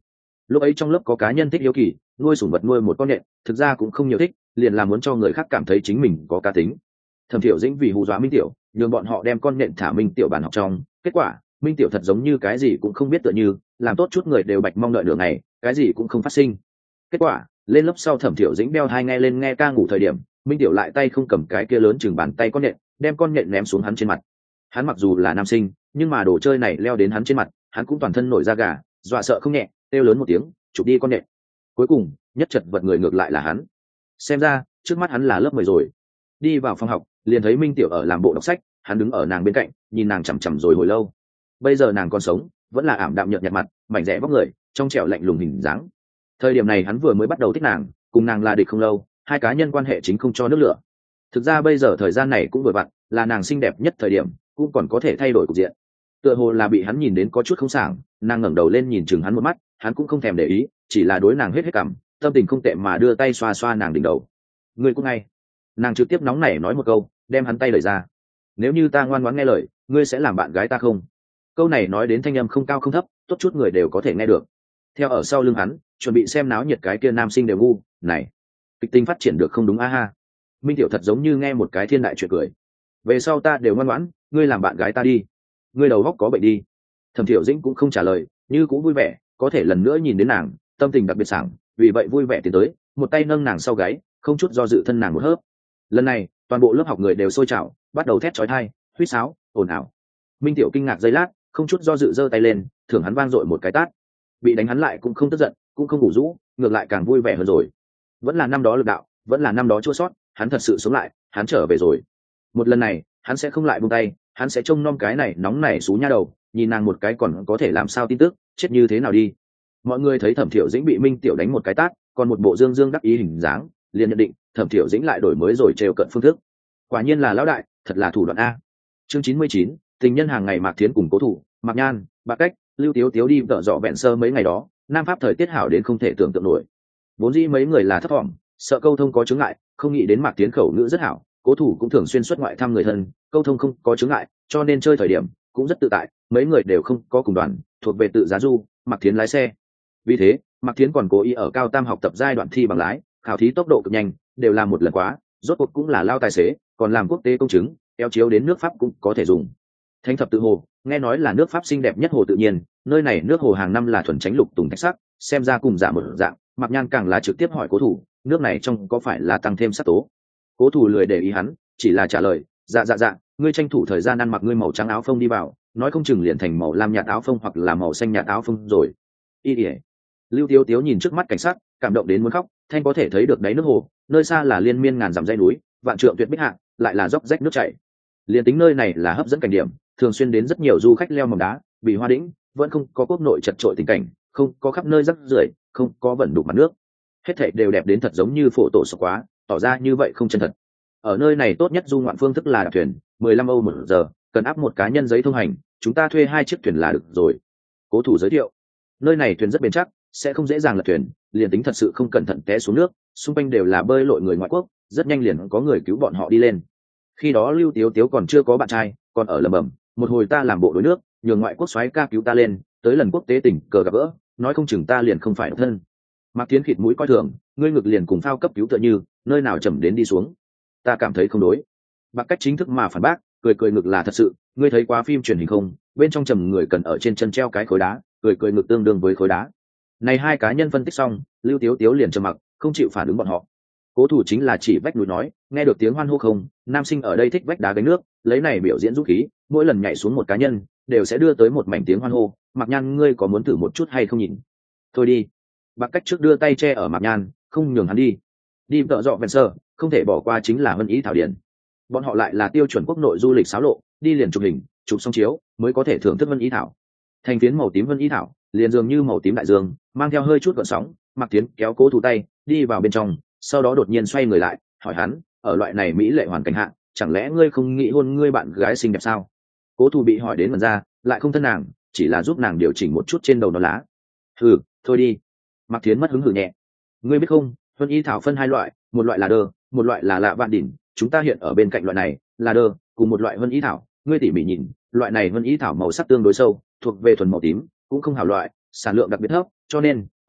lúc ấy trong lớp có cá nhân thích hiếu kỳ nuôi sủng vật nuôi một con nhện, thực ra cũng không nhiều thích, liền là muốn cho người khác cảm thấy chính mình có cá tính. Thẩm Thiểu Dĩnh vì hù dọa Minh Tiểu nhường bọn họ đem con nhện thả Minh Tiểu bàn học trong, kết quả Minh Tiểu thật giống như cái gì cũng không biết, tựa như làm tốt chút người đều bạch mong đợi nửa ngày cái gì cũng không phát sinh. Kết quả lên lớp sau Thẩm Thiểu Dĩnh đeo hai nghe lên nghe ca ngủ thời điểm, Minh Tiểu lại tay không cầm cái kia lớn chừng bàn tay con nhện, đem con nhện ném xuống hắn trên mặt. Hắn mặc dù là nam sinh nhưng mà đồ chơi này leo đến hắn trên mặt, hắn cũng toàn thân nổi da gà, dọa sợ không nhẹ, kêu lớn một tiếng chụp đi con nhện. Cuối cùng nhất chật vật người ngược lại là hắn. Xem ra trước mắt hắn là lớp mười rồi. Đi vào phòng học liền thấy Minh Tiểu ở làm bộ đọc sách, hắn đứng ở nàng bên cạnh nhìn nàng chằm chằm rồi hồi lâu. Bây giờ nàng còn sống, vẫn là ảm đạm nhợt nhạt mặt, mảnh rẻ vóc người, trong trẻo lạnh lùng hình dáng. Thời điểm này hắn vừa mới bắt đầu thích nàng, cùng nàng là địch không lâu, hai cá nhân quan hệ chính không cho nước lửa. Thực ra bây giờ thời gian này cũng vừa vặn là nàng xinh đẹp nhất thời điểm, cũng còn có thể thay đổi cục diện. Tựa hồ là bị hắn nhìn đến có chút không sảng, nàng ngẩng đầu lên nhìn chừng hắn một mắt, hắn cũng không thèm để ý, chỉ là đối nàng hết hết cảm, tâm tình không tệ mà đưa tay xoa xoa nàng đỉnh đầu. Ngươi cũng ngay. Nàng trực tiếp nóng nảy nói một câu, đem hắn tay đẩy ra. Nếu như ta ngoan ngoãn nghe lời, ngươi sẽ làm bạn gái ta không? Câu này nói đến thanh âm không cao không thấp, tốt chút người đều có thể nghe được. Theo ở sau lưng hắn chuẩn bị xem náo nhiệt cái kia nam sinh đều ngu này, kịch tính phát triển được không đúng a ha. Minh Tiểu thật giống như nghe một cái thiên đại chuyện cười. Về sau ta đều ngoan ngoãn, ngươi làm bạn gái ta đi. Ngươi đầu góc có bệnh đi. Thẩm Thiểu Dĩnh cũng không trả lời, như cũng vui vẻ, có thể lần nữa nhìn đến nàng tâm tình đặc biệt sảng, vì vậy vui vẻ tiến tới, một tay nâng nàng sau gáy, không chút do dự thân nàng một hớp. Lần này toàn bộ lớp học người đều sôi trào, bắt đầu thét chói tai, huýt sáo, ồn ào. Minh Tiểu kinh ngạc giây lát, không chút do dự giơ tay lên, thưởng hắn vang dội một cái tát. Bị đánh hắn lại cũng không tức giận, cũng không ngủ rũ, ngược lại càng vui vẻ hơn rồi. Vẫn là năm đó lực đạo, vẫn là năm đó chua sót, hắn thật sự sống lại, hắn trở về rồi. Một lần này hắn sẽ không lại buông tay, hắn sẽ trông nom cái này nóng này xú nha đầu, nhìn nàng một cái còn có thể làm sao tin tức, chết như thế nào đi. Mọi người thấy Thẩm Thiểu Dĩnh bị Minh Tiểu đánh một cái tát, còn một bộ dương dương đắc ý hình dáng, liền nhận định Thẩm Thiểu Dĩnh lại đổi mới rồi trêu cận phương thức. Quả nhiên là lão đại, thật là thủ đoạn a. Chương chín mươi chín, tình nhân hàng ngày Mạc Thiến cùng Cố Thủ, Mạc Nhan, Bạc Cách, Lưu Tiếu Tiếu đi tợ dọ vẹn sơ mấy ngày đó, Nam Pháp thời tiết hảo đến không thể tưởng tượng nổi. Vốn dĩ mấy người là thấp thỏm, sợ câu thông có chướng ngại, không nghĩ đến Mạc Thiến khẩu ngữ rất hảo, Cố Thủ cũng thường xuyên xuất ngoại thăm người thân, câu thông không có chướng ngại, cho nên chơi thời điểm cũng rất tự tại, mấy người đều không có cùng đoàn, thuộc về tự giá du, Mạc Thiến lái xe. Vì thế Mạc Thiến còn cố ý ở cao tam học tập giai đoạn thi bằng lái, khảo thí tốc độ cực nhanh, đều làm một lần quá, rốt cuộc cũng là lao tài xế, còn làm quốc tế công chứng, eo chiếu đến nước Pháp cũng có thể dùng. Thánh thập tự hồ, nghe nói là nước Pháp xinh đẹp nhất hồ tự nhiên, nơi này nước hồ hàng năm là thuần tránh lục tùng thạch sắc, xem ra cùng dạ một dạng. Mạc Nhan càng là trực tiếp hỏi Cố Thủ, nước này trong có phải là tăng thêm sắc tố? Cố Thủ lười để ý hắn, chỉ là trả lời, dạ dạ dạ, ngươi tranh thủ thời gian ăn mặc ngươi màu trắng áo phông đi vào, nói không chừng liền thành màu lam nhạt áo phông hoặc là màu xanh nhạt áo phông rồi. Y ỉa. Lưu Tiếu Tiếu nhìn trước mắt cảnh sát, cảm động đến muốn khóc, thanh có thể thấy được đáy nước hồ, nơi xa là liên miên ngàn dặm dãy núi, vạn trượng tuyệt bích hạ, lại là dốc rách nước chảy. Liên tính nơi này là hấp dẫn cảnh điểm, thường xuyên đến rất nhiều du khách leo mỏng đá, bị hoa đĩnh, vẫn không có quốc nội chật trội tình cảnh, không có khắp nơi rác rưởi, không có vẩn đục mặt nước. Hết thảy đều đẹp đến thật giống như phổ tổ sộc quá, tỏ ra như vậy không chân thật. Ở nơi này tốt nhất du ngoạn phương thức là đạp thuyền, mười lăm Âu một giờ, cần áp một cá nhân giấy thông hành, chúng ta thuê hai chiếc thuyền là được rồi. Cố Thủ giới thiệu. Nơi này thuyền rất bền chắc, sẽ không dễ dàng lật thuyền, liền tính thật sự không cẩn thận té xuống nước, xung quanh đều là bơi lội người ngoại quốc, rất nhanh liền có người cứu bọn họ đi lên. Khi đó Lưu Tiếu Tiếu còn chưa có bạn trai, còn ở lầm bầm, một hồi ta làm bộ đuối nước, nhường ngoại quốc soái ca cứu ta lên, tới lần quốc tế tình cờ gặp gỡ, nói không chừng ta liền không phải độc thân. Mạc Thiến khịt mũi coi thường, ngươi ngực liền cùng phao cấp cứu tựa như, nơi nào chậm đến đi xuống. Ta cảm thấy không đối. Bạc Cách chính thức mà phản bác, cười cười ngực là thật sự, ngươi thấy quá phim truyền hình không, bên trong trầm người cần ở trên chân treo cái khối đá, cười cười ngực tương đương với khối đá. Này hai cá nhân phân tích xong, Lưu Tiếu Tiếu liền trầm mặc, không chịu phản ứng bọn họ. Cố Thủ chính là chỉ vách núi nói, nghe được tiếng hoan hô không, nam sinh ở đây thích vách đá gánh nước, lấy này biểu diễn dũng khí, mỗi lần nhảy xuống một cá nhân, đều sẽ đưa tới một mảnh tiếng hoan hô. Mạc Nhan, ngươi có muốn thử một chút hay không nhìn? Thôi đi. Bạc Cách trước đưa tay che ở Mạc Nhan, không nhường hắn đi. Đi tợ dọ ven sơ, không thể bỏ qua chính là Vân Ý Thảo Điển. Bọn họ lại là tiêu chuẩn quốc nội du lịch xáo lộ, đi liền chụp hình, chụp xong chiếu, mới có thể thưởng thức Vân Ý Thảo. Thành phiến màu tím Vân Ý Thảo, liền dường như màu tím đại dương, mang theo hơi chút gợn sóng. Mạc Thiến kéo Cố Thủ tay, đi vào bên trong, sau đó đột nhiên xoay người lại, hỏi hắn, ở loại này mỹ lệ hoàn cảnh hạ, chẳng lẽ ngươi không nghĩ hôn ngươi bạn gái xinh đẹp sao? Cố Thủ bị hỏi đến mẩn ra, lại không thân nàng, chỉ là giúp nàng điều chỉnh một chút trên đầu nó lá. Hừ, thôi đi. Mạc Thiến mất hứng hừ nhẹ. Ngươi biết không, Vân Ý Thảo phân hai loại, một loại là đơ, một loại là lạ vạn đỉnh, chúng ta hiện ở bên cạnh loại này là đơ, cùng một loại Vân Ý Thảo, ngươi tỉ mỉ nhìn, loại này Vân Ý Thảo màu sắc tương đối sâu, thuộc về thuần màu tím, cũng không hảo loại, sản lượng đặc biệt thấp, cho nên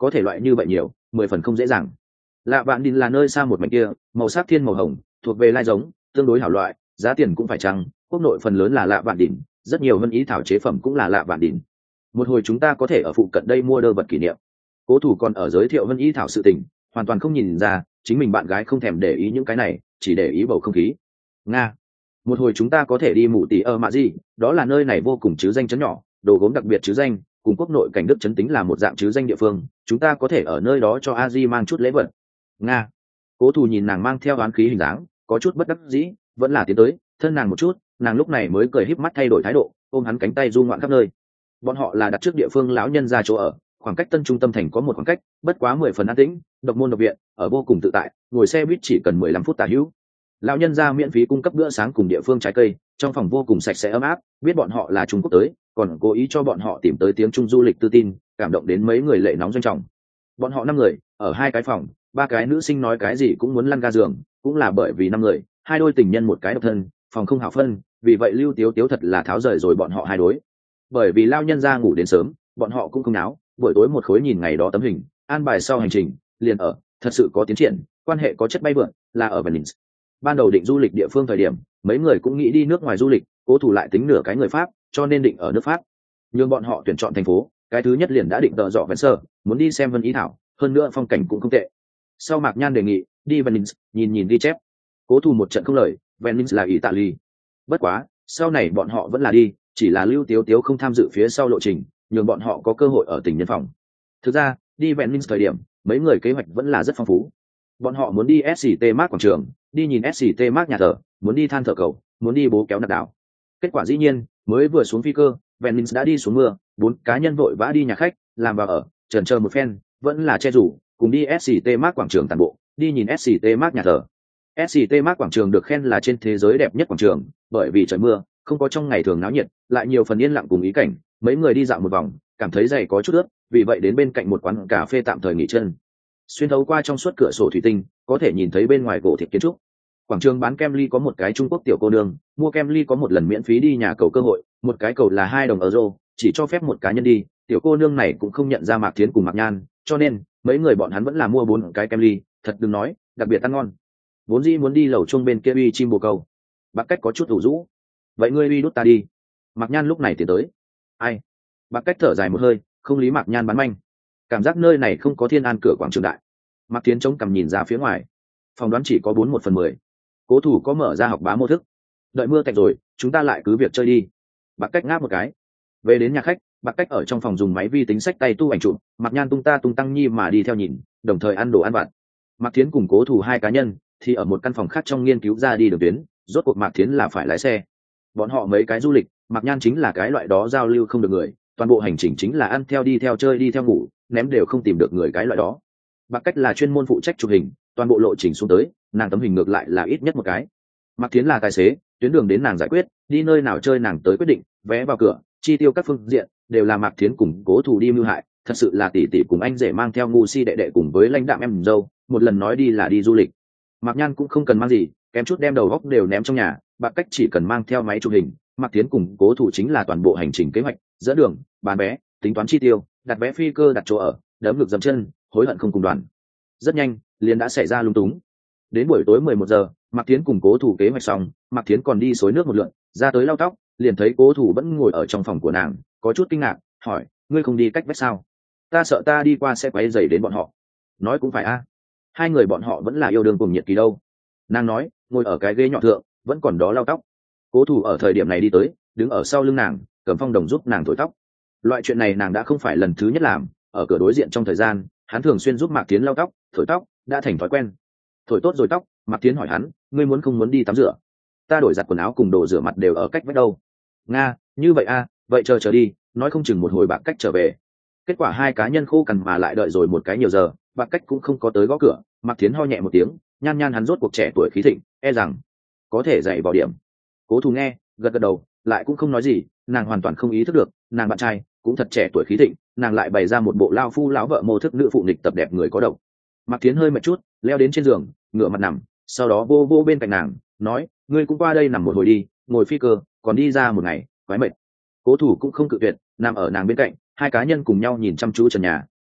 có thể loại như vậy nhiều mười phần không dễ dàng. Lạ Vạn Đỉnh là nơi xa một mảnh kia, màu sắc thiên màu hồng, thuộc về lai giống, tương đối hảo loại, giá tiền cũng phải chăng, quốc nội phần lớn là Lạ Vạn Đỉnh, rất nhiều vân ý thảo chế phẩm cũng là Lạ Vạn Đỉnh. Một hồi chúng ta có thể ở phụ cận đây mua đơ vật kỷ niệm. Cố Thủ còn ở giới thiệu vân ý thảo sự tình, hoàn toàn không nhìn ra chính mình bạn gái không thèm để ý những cái này, chỉ để ý bầu không khí. Nga, một hồi chúng ta có thể đi mù tí ở mạ gì, đó là nơi này vô cùng chứ danh chấn nhỏ, đồ gốm đặc biệt chứ danh, cùng quốc nội cảnh đức chấn tính là một dạng chứ danh địa phương, chúng ta có thể ở nơi đó cho a di mang chút lễ vật. Nga. Cố Thủ nhìn nàng mang theo oán khí hình dáng, có chút bất đắc dĩ, vẫn là tiến tới thân nàng một chút, nàng lúc này mới cười híp mắt thay đổi thái độ, ôm hắn cánh tay du ngoạn khắp nơi. Bọn họ là đặt trước địa phương lão nhân ra chỗ ở, khoảng cách tân trung tâm thành có một khoảng cách, bất quá mười phần an tĩnh, độc môn độc viện, ở vô cùng tự tại, ngồi xe buýt chỉ cần mười lăm phút tả hữu. Lão nhân ra miễn phí cung cấp bữa sáng cùng địa phương trái cây, trong phòng vô cùng sạch sẽ ấm áp, biết bọn họ là Trung Quốc tới, còn cố ý cho bọn họ tìm tới tiếng Trung du lịch tự tin, cảm động đến mấy người lệ nóng doanh trọng. Bọn họ năm người, ở hai cái phòng, ba cái nữ sinh nói cái gì cũng muốn lăn ga giường, cũng là bởi vì năm người, hai đôi tình nhân một cái độc thân, phòng không hảo phân, vì vậy Lưu Tiếu Tiếu thật là tháo rời rồi bọn họ hai đối. Bởi vì lao nhân ra ngủ đến sớm, bọn họ cũng không náo, buổi tối một khối nhìn ngày đó tấm hình, an bài sau hành trình, liền ở, thật sự có tiến triển, quan hệ có chất bay vượn, là ở Venice. Ban đầu định du lịch địa phương thời điểm, mấy người cũng nghĩ đi nước ngoài du lịch, Cố Thủ lại tính nửa cái người Pháp, cho nên định ở nước Pháp. Nhưng bọn họ tuyển chọn thành phố, cái thứ nhất liền đã định tợ dọ Venice, muốn đi xem Vân Ý Thảo, hơn nữa phong cảnh cũng không tệ. Sau Mạc Nhan đề nghị, đi Venice, nhìn nhìn ghi chép. Cố Thủ một trận không lời, Venice là Italy. Bất quá, sau này bọn họ vẫn là đi, chỉ là Lưu Tiếu Tiếu không tham dự phía sau lộ trình, nhường bọn họ có cơ hội ở tỉnh nhân phòng. Thực ra, đi Venice thời điểm, mấy người kế hoạch vẫn là rất phong phú. Bọn họ muốn đi ét xê tê Mark quảng trường, đi nhìn ét xê tê Mark nhà thờ, muốn đi than thở cầu, muốn đi bố kéo nạt đảo. Kết quả dĩ nhiên, mới vừa xuống phi cơ, Venice đã đi xuống mưa, bốn cá nhân vội vã đi nhà khách, làm vào ở, chần chờ một phen, vẫn là che rủ, cùng đi ét xê tê Mark quảng trường toàn bộ, đi nhìn ét xê tê Mark nhà thờ. ét xê tê Mark quảng trường được khen là trên thế giới đẹp nhất quảng trường, bởi vì trời mưa, không có trong ngày thường náo nhiệt, lại nhiều phần yên lặng cùng ý cảnh, mấy người đi dạo một vòng, cảm thấy giày có chút ướt, vì vậy đến bên cạnh một quán cà phê tạm thời nghỉ chân. Xuyên thấu qua trong suốt cửa sổ thủy tinh, có thể nhìn thấy bên ngoài gỗ thiệp kiến trúc. Quảng trường bán kem ly có một cái Trung Quốc tiểu cô nương, mua kem ly có một lần miễn phí đi nhà cầu cơ hội, một cái cầu là hai đồng euro, chỉ cho phép một cá nhân đi, tiểu cô nương này cũng không nhận ra Mạc Thiến cùng Mạc Nhan, cho nên mấy người bọn hắn vẫn là mua bốn cái kem ly, thật đừng nói, đặc biệt ăn ngon. Vốn dĩ muốn đi lầu chuông bên kia uy chim bồ câu, Bác Cách có chút ủ rũ. Vậy ngươi uy đút ta đi. Mạc Nhan lúc này tiến tới. Ai? Bác Cách thở dài một hơi, không lý Mạc Nhan bán manh. Cảm giác nơi này không có thiên an cửa quảng trường đại. Mạc Thiến chống cằm nhìn ra phía ngoài, phòng đoán chỉ có bốn một phần mười. Cố Thủ có mở ra học bá mô thức. Đợi mưa tạnh rồi, chúng ta lại cứ việc chơi đi. Bác Cách ngáp một cái. Về đến nhà khách, Bác Cách ở trong phòng dùng máy vi tính sách tay tu ảnh chụp, Mạc Nhan tung ta tung tăng nhi mà đi theo nhìn, đồng thời ăn đồ ăn vặt. Mạc Thiến cùng Cố Thủ hai cá nhân thì ở một căn phòng khác trong nghiên cứu ra đi đường tuyến, rốt cuộc Mạc Thiến là phải lái xe. Bọn họ mấy cái du lịch, Mạc Nhan chính là cái loại đó giao lưu không được người, toàn bộ hành trình chính là ăn theo đi theo chơi đi theo ngủ, ném đều không tìm được người cái loại đó. Bác Cách là chuyên môn phụ trách chụp hình, toàn bộ lộ trình xuống tới, nàng tấm hình ngược lại là ít nhất một cái. Mạc Thiến là tài xế, tuyến đường đến nàng giải quyết, đi nơi nào chơi nàng tới quyết định, vé vào cửa, chi tiêu các phương diện đều là Mạc Thiến cùng Cố Thủ đi mưu hại, thật sự là tỷ tỷ cùng anh rể mang theo ngu si đệ đệ cùng với lãnh đạm em dâu, một lần nói đi là đi du lịch. Mạc Nhan cũng không cần mang gì, kém chút đem đầu góc đều ném trong nhà, Bác Cách chỉ cần mang theo máy chụp hình, Mạc Thiến cùng Cố Thủ chính là toàn bộ hành trình kế hoạch, dẫn đường, bán vé, tính toán chi tiêu, đặt vé phi cơ đặt chỗ ở, đấm ngực dậm chân, hối hận không cùng đoàn. Rất nhanh, liền đã xảy ra lung túng. Đến buổi tối mười một giờ, Mạc Thiến cùng Cố Thủ kế hoạch xong, Mạc Thiến còn đi xối nước một lượt, ra tới lau tóc, liền thấy Cố Thủ vẫn ngồi ở trong phòng của nàng, có chút kinh ngạc, hỏi: "Ngươi không đi cách vách sao? Ta sợ ta đi qua sẽ quấy rầy đến bọn họ." Nói cũng phải a, hai người bọn họ vẫn là yêu đương cùng nhiệt kỳ đâu. Nàng nói, ngồi ở cái ghế nhỏ thượng, vẫn còn đó lau tóc. Cố Thủ ở thời điểm này đi tới, đứng ở sau lưng nàng, cầm phong đồng giúp nàng thổi tóc. Loại chuyện này nàng đã không phải lần thứ nhất làm, ở cửa đối diện trong thời gian, hắn thường xuyên giúp Mạc Thiến lau tóc, thổi tóc, đã thành thói quen. Thổi tốt rồi tóc, Mạc Thiến hỏi hắn: "Ngươi muốn không muốn đi tắm rửa? Ta đổi giặt quần áo cùng đồ rửa mặt đều ở cách vách đâu." "Nga, như vậy a, vậy chờ chờ đi, nói không chừng một hồi Bạc Cách trở về." Kết quả hai cá nhân khô cằn mà lại đợi rồi một cái nhiều giờ, Bạc Cách cũng không có tới gõ cửa, Mạc Thiến ho nhẹ một tiếng, Nhan Nhan hắn rốt cuộc trẻ tuổi khí thịnh, e rằng có thể dạy vào điểm. Cố Thủ nghe, gật gật đầu, lại cũng không nói gì, nàng hoàn toàn không ý thức được, nàng bạn trai cũng thật trẻ tuổi khí thịnh, nàng lại bày ra một bộ lao phu lão vợ mô thức nữ phụ nghịch tập đẹp người có độc. Mạc Thiến hơi mệt chút, leo đến trên giường, ngửa mặt nằm, sau đó vô vô bên cạnh nàng, nói: "Ngươi cũng qua đây nằm một hồi đi, ngồi phi cơ, còn đi ra một ngày, quái mệt." Cố Thủ cũng không cự tuyệt, nằm ở nàng bên cạnh, hai cá nhân cùng nhau nhìn chăm chú trần nhà,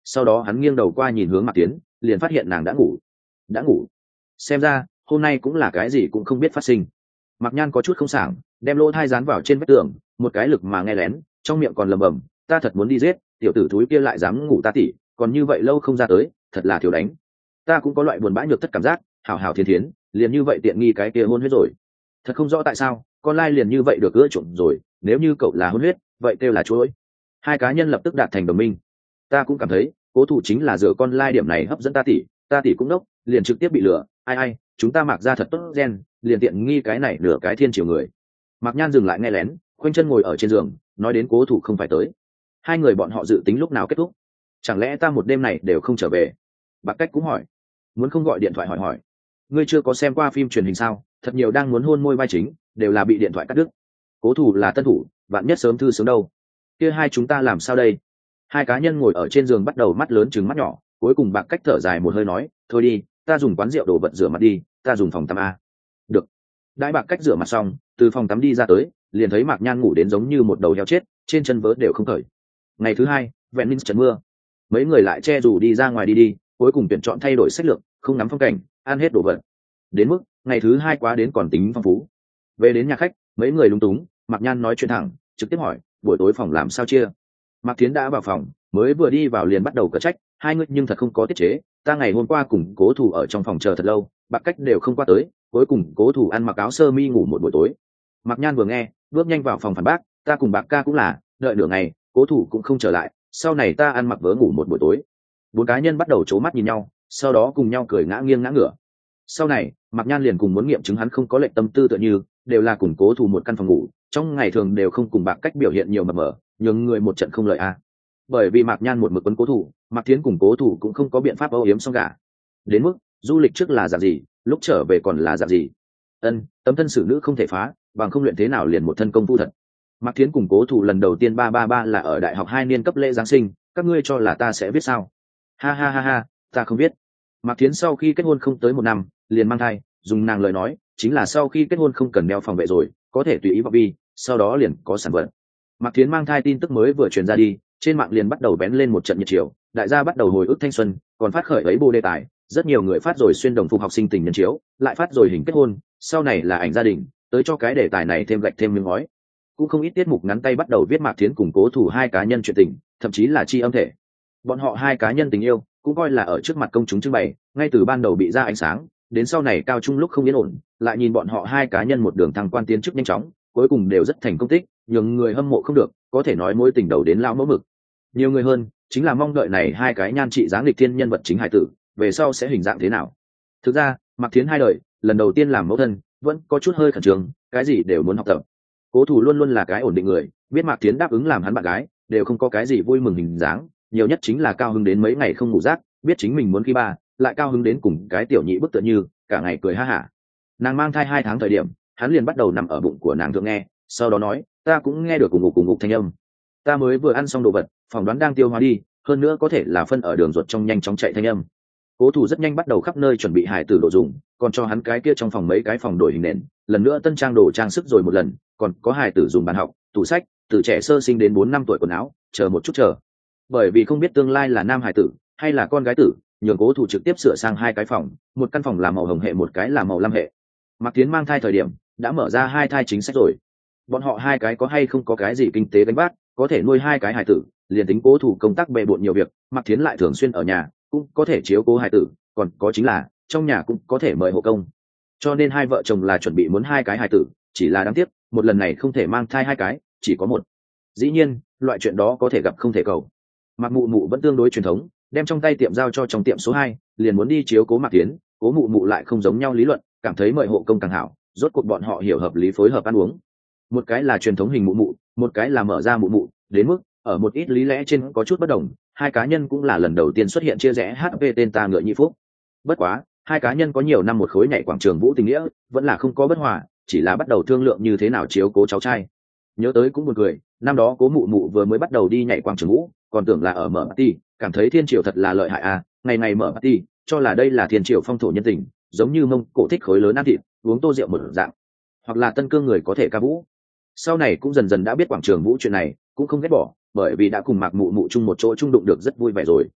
sau đó hắn nghiêng đầu qua nhìn hướng Mạc Tiến, liền phát hiện nàng đã ngủ. Đã ngủ? Xem ra hôm nay cũng là cái gì cũng không biết phát sinh. Mạc Nhan có chút không sảng, đem lỗ thai dán vào trên vách tường, một cái lực mà nghe lén, trong miệng còn lầm bầm, ta thật muốn đi giết, tiểu tử thúi kia lại dám ngủ ta tỉ, còn như vậy lâu không ra tới, thật là thiếu đánh. Ta cũng có loại buồn bã nhược thất cảm giác, hảo hảo thiên thiến, liền như vậy tiện nghi cái kia hôn huyết rồi. Thật không rõ tại sao, con lai liền như vậy được ưa chuộng rồi, nếu như cậu là hôn huyết, vậy kêu là chuỗi. Hai cá nhân lập tức đạt thành đồng minh. Ta cũng cảm thấy, Cố Thủ chính là dựa con lai điểm này hấp dẫn ta tỉ, ta tỉ cũng đốc, liền trực tiếp bị lừa, ai ai, chúng ta Mạc ra thật tốt gen, liền tiện nghi cái này nửa cái thiên triều người. Mạc Nhan dừng lại nghe lén, khoanh chân ngồi ở trên giường, nói đến Cố Thủ không phải tới. Hai người bọn họ dự tính lúc nào kết thúc? Chẳng lẽ ta một đêm này đều không trở về? Bạc Cách cũng hỏi, muốn không gọi điện thoại hỏi hỏi. Ngươi chưa có xem qua phim truyền hình sao? Thật nhiều đang muốn hôn môi vai chính, đều là bị điện thoại cắt đứt. Cố Thủ là tân thủ, vạn nhất sớm thư sớm đâu. Kia hai chúng ta làm sao đây? Hai cá nhân ngồi ở trên giường bắt đầu mắt lớn trừng mắt nhỏ, cuối cùng Bạc Cách thở dài một hơi nói, thôi đi, ta dùng quán rượu đổ vật rửa mặt đi, ta dùng phòng tắm a. Được. Đãi Bạc Cách rửa mặt xong, từ phòng tắm đi ra tới, liền thấy Mạc Nhan ngủ đến giống như một đầu heo chết, trên chân vớ đều không cởi. Ngày thứ hai, vẹn minh trận mưa, mấy người lại che dù đi ra ngoài đi đi, cuối cùng tuyển chọn thay đổi sách lược, không ngắm phong cảnh, ăn hết đồ vật. Đến mức ngày thứ hai quá đến còn tính phong phú. Về đến nhà khách, mấy người lúng túng, Mạc Nhan nói chuyện thẳng, trực tiếp hỏi, buổi tối phòng làm sao chia? Mạc Thiến đã vào phòng, mới vừa đi vào liền bắt đầu cở trách, hai người nhưng thật không có tiết chế, ta ngày hôm qua cùng Cố Thủ ở trong phòng chờ thật lâu, Bạc Cách đều không qua tới, cuối cùng Cố Thủ ăn mặc áo sơ mi ngủ một buổi tối. Mạc Nhan vừa nghe, bước nhanh vào phòng phản bác, ta cùng Bạc ca cũng là, đợi nửa ngày, Cố Thủ cũng không trở lại, sau này ta ăn mặc vớ ngủ một buổi tối. Bốn cá nhân bắt đầu c mắt nhìn nhau, sau đó cùng nhau cười ngã nghiêng ngã ngửa. Sau này, Mạc Nhan liền cùng muốn nghiệm chứng hắn không có lệnh tâm tư tựa như, đều là cùng Cố Thủ một căn phòng ngủ, trong ngày thường đều không cùng Bạc Cách biểu hiện nhiều mập mờ, nhường người một trận không lợi a. Bởi vì Mạc Nhan một mực quấn Cố Thủ, Mạc Thiến cùng Cố Thủ cũng không có biện pháp âu yếm xong cả. Đến mức du lịch trước là dạng gì, lúc trở về còn là dạng gì. Ân, tấm thân xử nữ không thể phá, bằng không luyện thế nào liền một thân công phu thật. Mạc Thiến cùng Cố Thủ lần đầu tiên ba ba ba là ở đại học hai niên cấp lễ giáng sinh, các ngươi cho là ta sẽ biết sao? Ha ha ha ha, ta không biết. Mạc Thiến sau khi kết hôn không tới một năm, liền mang thai, dùng nàng lời nói, chính là sau khi kết hôn không cần đeo phòng vệ rồi, có thể tùy ý vào bi, sau đó liền có sản vật. Mạc Thiến mang thai tin tức mới vừa truyền ra đi, trên mạng liền bắt đầu bén lên một trận nhiệt chiều, đại gia bắt đầu hồi ức thanh xuân, còn phát khởi ấy bộ đề tài, rất nhiều người phát rồi xuyên đồng phục học sinh tình nhân chiếu, lại phát rồi hình kết hôn, sau này là ảnh gia đình, tới cho cái đề tài này thêm gạch thêm miếng ngói. Cũng không ít tiết mục ngắn tay bắt đầu viết Mạc Thiến cùng Cố Thủ hai cá nhân chuyện tình, thậm chí là chi âm thể. Bọn họ hai cá nhân tình yêu cũng coi là ở trước mặt công chúng trưng bày, ngay từ ban đầu bị ra ánh sáng, đến sau này cao trung lúc không yên ổn, lại nhìn bọn họ hai cá nhân một đường thăng quan tiến chức nhanh chóng, cuối cùng đều rất thành công tích, nhường người hâm mộ không được, có thể nói mối tình đầu đến lao mẫu mực. Nhiều người hơn chính là mong đợi này hai cái nhan trị dáng lịch thiên nhân vật chính hài tử, về sau sẽ hình dạng thế nào. Thực ra, Mạc Thiến hai đời, lần đầu tiên làm mẫu thân, vẫn có chút hơi khẩn trương, cái gì đều muốn học tập. Cố Thủ luôn luôn là cái ổn định người, biết Mạc Thiến đáp ứng làm hắn bạn gái, đều không có cái gì vui mừng hình dáng, nhiều nhất chính là cao hứng đến mấy ngày không ngủ giấc, biết chính mình muốn khi ba, lại cao hứng đến cùng cái tiểu nhị bức tựa như, cả ngày cười ha hả. Nàng mang thai hai tháng thời điểm, hắn liền bắt đầu nằm ở bụng của nàng thượng nghe, sau đó nói, ta cũng nghe được cùng ngục cùng ngục thanh âm. Ta mới vừa ăn xong đồ vật, phỏng đoán đang tiêu hóa đi, hơn nữa có thể là phân ở đường ruột trong nhanh chóng chạy thanh âm. Cố Thủ rất nhanh bắt đầu khắp nơi chuẩn bị hài tử đồ dùng, còn cho hắn cái kia trong phòng mấy cái phòng đổi hình nền, lần nữa tân trang đồ trang sức rồi một lần, còn có hài tử dùng bàn học, tủ sách, từ trẻ sơ sinh đến bốn năm tuổi quần áo, chờ một chút chờ. Bởi vì không biết tương lai là nam hài tử hay là con gái tử, nhường Cố Thủ trực tiếp sửa sang hai cái phòng, một căn phòng là màu hồng hệ, một cái là màu lam hệ. Mạc Tiến mang thai thời điểm đã mở ra hai thai chính sách rồi. Bọn họ hai cái có hay không có cái gì kinh tế gánh vác, có thể nuôi hai cái hài tử, liền tính Cố Thủ công tác bề bộn nhiều việc, Mạc Thiến lại thường xuyên ở nhà, cũng có thể chiếu cố hài tử, còn có chính là trong nhà cũng có thể mời hộ công. Cho nên hai vợ chồng là chuẩn bị muốn hai cái hài tử, chỉ là đáng tiếc, một lần này không thể mang thai hai cái, chỉ có một. Dĩ nhiên, loại chuyện đó có thể gặp không thể cầu. Mạc Mụ Mụ vẫn tương đối truyền thống, đem trong tay tiệm giao cho trong tiệm số hai, liền muốn đi chiếu cố Mạc Thiến, Cố Mụ Mụ lại không giống nhau lý luận, cảm thấy mời hộ công càng hảo, rốt cuộc bọn họ hiểu hợp lý phối hợp ăn uống. Một cái là truyền thống hình mụ mụ, một cái là mở ra mụ mụ, đến mức ở một ít lý lẽ trên có chút bất đồng, hai cá nhân cũng là lần đầu tiên xuất hiện chia rẽ hát pê tên ta ngựa nhị phúc. Bất quá, hai cá nhân có nhiều năm một khối nhảy quảng trường vũ tình nghĩa, vẫn là không có bất hòa, chỉ là bắt đầu thương lượng như thế nào chiếu cố cháu trai. Nhớ tới cũng buồn cười, năm đó Cố Mụ Mụ vừa mới bắt đầu đi nhảy quảng trường vũ, còn tưởng là ở mở party, cảm thấy thiên triều thật là lợi hại à, ngày ngày mở party, cho là đây là thiên triều phong thổ nhân tình, giống như Mông Cổ thích khối lớn ăn thịt, uống tô rượu một dạng, hoặc là Tân Cương người có thể ca vũ. Sau này cũng dần dần đã biết quảng trường vũ chuyện này, cũng không ghét bỏ, bởi vì đã cùng Mạc Mụ Mụ chung một chỗ chung đụng được rất vui vẻ rồi.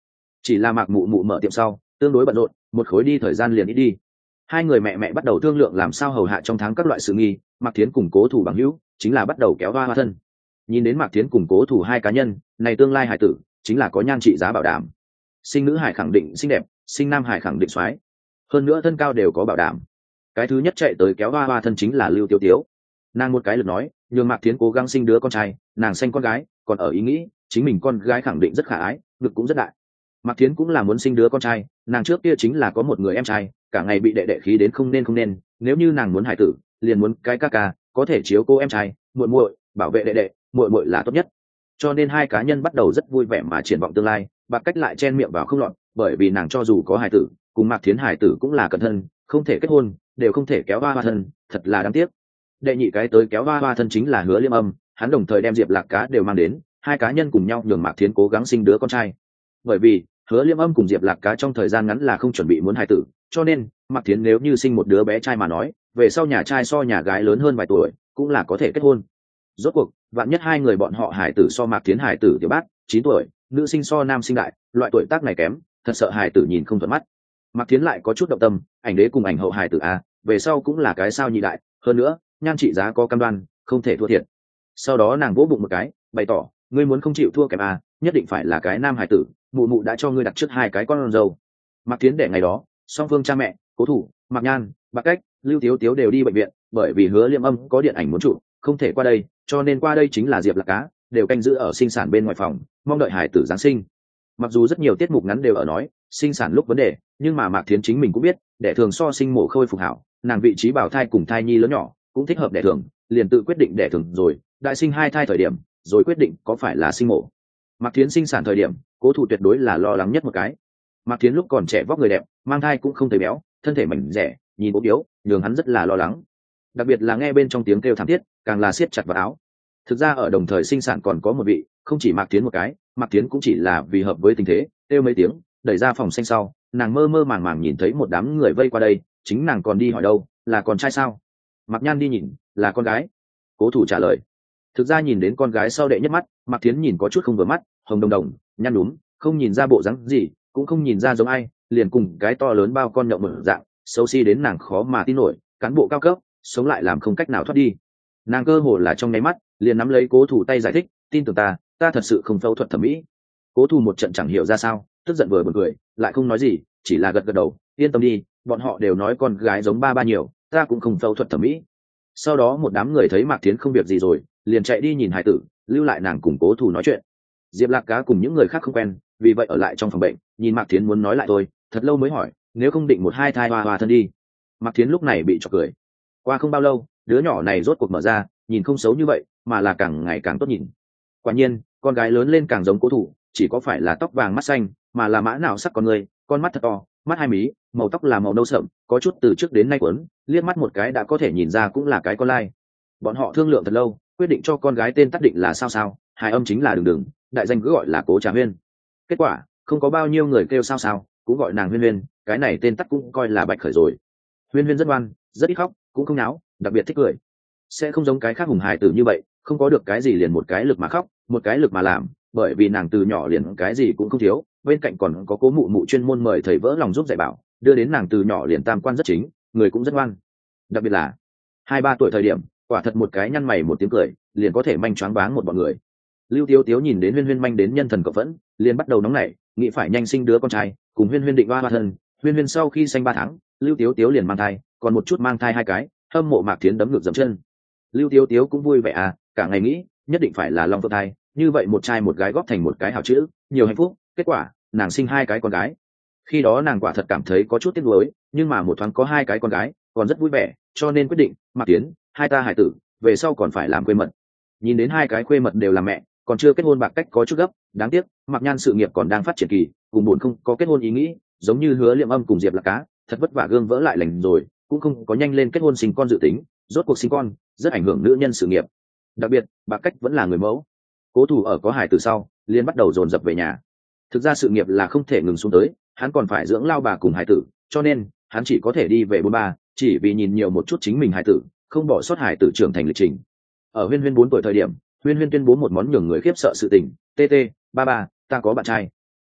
chỉ là mạc mụ mụ mở tiệm sau tương đối bận rộn, một khối đi thời gian liền ít đi. Hai người mẹ mẹ bắt đầu thương lượng làm sao hầu hạ trong tháng các loại sự nghi. Mạc Thiến cùng Cố Thủ bằng hữu chính là bắt đầu kéo hoa hoa thân. Nhìn đến Mạc Thiến cùng Cố Thủ hai cá nhân này, tương lai hải tử chính là có nhan trị giá bảo đảm. Sinh nữ hải khẳng định xinh đẹp, sinh nam hải khẳng định soái, hơn nữa thân cao đều có bảo đảm. Cái thứ nhất chạy tới kéo hoa hoa thân chính là Lưu Tiếu Tiếu. Nàng một cái lực nói nhường Mạc Thiến cố gắng sinh đứa con trai, nàng sinh con gái còn ở ý nghĩ chính mình con gái khẳng định rất khả ái, ngực cũng rất đại. Mạc Thiến cũng là muốn sinh đứa con trai, nàng trước kia chính là có một người em trai, cả ngày bị đệ đệ khí đến không nên không nên, nếu như nàng muốn hải tử liền muốn cái ca ca có thể chiếu cô em trai, muội muội bảo vệ đệ đệ, muội muội là tốt nhất. Cho nên hai cá nhân bắt đầu rất vui vẻ mà triển vọng tương lai. Bạc Cách lại chen miệng vào không lọt, bởi vì nàng cho dù có hải tử cùng Mạc Thiến hải tử cũng là cẩn thân, không thể kết hôn, đều không thể kéo hoa hoa thân, thật là đáng tiếc. Đệ nhị cái tới kéo hoa hoa thân chính là Hứa Liêm Âm, hắn đồng thời đem Diệp Lạc Cá đều mang đến, hai cá nhân cùng nhau nhường Mạc Thiến cố gắng sinh đứa con trai. Bởi vì Hứa Liêm Âm cùng Diệp Lạc Cá trong thời gian ngắn là không chuẩn bị muốn hài tử, cho nên Mạc Thiến nếu như sinh một đứa bé trai mà nói, về sau nhà trai so nhà gái lớn hơn vài tuổi cũng là có thể kết hôn. Rốt cuộc vạn nhất hai người bọn họ hài tử so Mạc Thiến hài tử tiểu bát chín tuổi, nữ sinh so nam sinh đại, loại tuổi tác này kém, thật sợ hài tử nhìn không thuận mắt. Mạc Thiến lại có chút động tâm, ảnh đế cùng ảnh hậu hài tử a, về sau cũng là cái sao nhị đại, hơn nữa nhan trị giá có cam đoan, không thể thua thiệt. Sau đó nàng vỗ bụng một cái, bày tỏ ngươi muốn không chịu thua kém a, nhất định phải là cái nam hài tử, mụ mụ đã cho ngươi đặt trước hai cái con râu. Mạc Thiến để ngày đó song phương cha mẹ Cố Thủ, Mạc Nhan, Bạc Cách, Lưu Tiếu Tiếu đều đi bệnh viện, bởi vì Hứa Liêm Âm có điện ảnh muốn chụp không thể qua đây, cho nên qua đây chính là Diệp Lạc Cá đều canh giữ ở sinh sản bên ngoài phòng, mong đợi hải tử giáng sinh. Mặc dù rất nhiều tiết mục ngắn đều ở nói sinh sản lúc vấn đề, nhưng mà Mạc Thiến chính mình cũng biết đẻ thường so sinh mổ khôi phục hảo, nàng vị trí bào thai cùng thai nhi lớn nhỏ cũng thích hợp đẻ thường, liền tự quyết định đẻ thường rồi đại sinh hai thai thời điểm rồi quyết định có phải là sinh mổ. Mạc Thiến sinh sản thời điểm Cố Thủ tuyệt đối là lo lắng nhất một cái. Mạc Thiến lúc còn trẻ vóc người đẹp, mang thai cũng không thấy béo, thân thể mảnh rẻ, nhìn ốm yếu, nhường hắn rất là lo lắng. Đặc biệt là nghe bên trong tiếng kêu thảm thiết, càng là siết chặt vào áo. Thực ra ở đồng thời sinh sản còn có một vị, không chỉ Mạc Thiến một cái, Mạc Thiến cũng chỉ là vì hợp với tình thế, kêu mấy tiếng, đẩy ra phòng xanh sau, nàng mơ mơ màng màng nhìn thấy một đám người vây qua đây, chính nàng còn đi hỏi đâu, là con trai sao? Mạc Nhan đi nhìn, là con gái. Cố Thủ trả lời. Thực ra nhìn đến con gái sau đệ nhất mắt, Mạc Thiến nhìn có chút không vừa mắt, hồng đồng đồng, nhăn nhúm, không nhìn ra bộ dáng gì, cũng không nhìn ra giống ai, liền cùng cái to lớn bao con nhậu mở dạng, xấu xí đến nàng khó mà tin nổi, cán bộ cao cấp, sống lại làm không cách nào thoát đi. Nàng cơ hồ là trong nháy mắt liền nắm lấy Cố Thủ tay giải thích, tin tưởng ta, ta thật sự không phẫu thuật thẩm mỹ. Cố Thủ một trận chẳng hiểu ra sao, tức giận vừa buồn cười, lại không nói gì, chỉ là gật gật đầu, yên tâm đi, bọn họ đều nói con gái giống ba ba nhiều, ta cũng không phẫu thuật thẩm mỹ. Sau đó một đám người thấy Mạc Thiến không việc gì rồi, liền chạy đi nhìn hải tử, lưu lại nàng cùng Cố Thủ nói chuyện. Diệp Lạc Cá cùng những người khác không quen, vì vậy ở lại trong phòng bệnh, nhìn Mạc Thiến muốn nói lại thôi, thật lâu mới hỏi, nếu không định một hai thai hoa hoa thân đi. Mạc Thiến lúc này bị chọc cười. Qua không bao lâu, đứa nhỏ này rốt cuộc mở ra, nhìn không xấu như vậy, mà là càng ngày càng tốt nhìn. Quả nhiên, con gái lớn lên càng giống Cố Thủ, chỉ có phải là tóc vàng mắt xanh, mà là mã nào sắc con người, con mắt thật to, mắt hai mí, màu tóc là màu nâu sậm, có chút từ trước đến nay quấn, liếc mắt một cái đã có thể nhìn ra cũng là cái con lai. Bọn họ thương lượng thật lâu, quyết định cho con gái tên tắt định là sao sao, hài âm chính là Đường Đường, đại danh cứ gọi là Cố Trà Huyên. Kết quả, không có bao nhiêu người kêu sao sao, cũng gọi nàng Huyên Huyên, cái này tên tắt cũng coi là bạch khởi rồi. Huyên Huyên rất ngoan, rất ít khóc, cũng không náo, đặc biệt thích cười. Sẽ không giống cái khác hùng hài tử như vậy, không có được cái gì liền một cái lực mà khóc, một cái lực mà làm, bởi vì nàng từ nhỏ liền cái gì cũng không thiếu, bên cạnh còn có Cố mụ mụ chuyên môn mời thầy vỡ lòng giúp dạy bảo, đưa đến nàng từ nhỏ liền tam quan rất chính, người cũng rất ngoan. Đặc biệt là hai ba tuổi thời điểm, quả thật một cái nhăn mày một tiếng cười, liền có thể manh choáng váng một bọn người. Lưu Tiếu Tiếu nhìn đến Huyên Huyên manh đến nhân thần cộng vẫn, liền bắt đầu nóng nảy, nghĩ phải nhanh sinh đứa con trai, cùng Huyên Huyên định hoa hoa thân. Huyên Huyên sau khi sinh ba tháng, Lưu Tiếu Tiếu liền mang thai, còn một chút mang thai hai cái, hâm mộ Mạc Thiến đấm ngược dậm chân. Lưu Tiếu Tiếu cũng vui vẻ à, cả ngày nghĩ, nhất định phải là long phượng thai, như vậy một trai một gái góp thành một cái hảo chữ, nhiều hạnh phúc. Kết quả, nàng sinh hai cái con gái. Khi đó nàng quả thật cảm thấy có chút tiếc nuối, nhưng mà một thoáng có hai cái con gái, còn rất vui vẻ, cho nên quyết định, Mạc Thiến, hai ta hải tử, về sau còn phải làm khuê mật. Nhìn đến hai cái khuê mật đều là mẹ, còn chưa kết hôn Bạc Cách có chút gấp, đáng tiếc, Mạc Nhan sự nghiệp còn đang phát triển kỳ, cùng buồn không có kết hôn ý nghĩ, giống như Hứa Liệm Âm cùng Diệp Lạc Cá, thật vất vả gương vỡ lại lành rồi, cũng không có nhanh lên kết hôn sinh con dự tính, rốt cuộc sinh con rất ảnh hưởng nữ nhân sự nghiệp. Đặc biệt, Bạc Cách vẫn là người mẫu. Cố Thủ ở có hài từ sau, liền bắt đầu dồn dập về nhà. Thực ra sự nghiệp là không thể ngừng xuống tới, hắn còn phải dưỡng lao bà cùng hài tử, cho nên hắn chỉ có thể đi về bốn ba, chỉ vì nhìn nhiều một chút chính mình hài tử, không bỏ sót hài tử trưởng thành lịch trình. Ở Huyên Huyên bốn tuổi thời điểm, Huyên Huyên tuyên bố một món nhường người khiếp sợ sự tình, "Tê tê, ba ba, ta có bạn trai."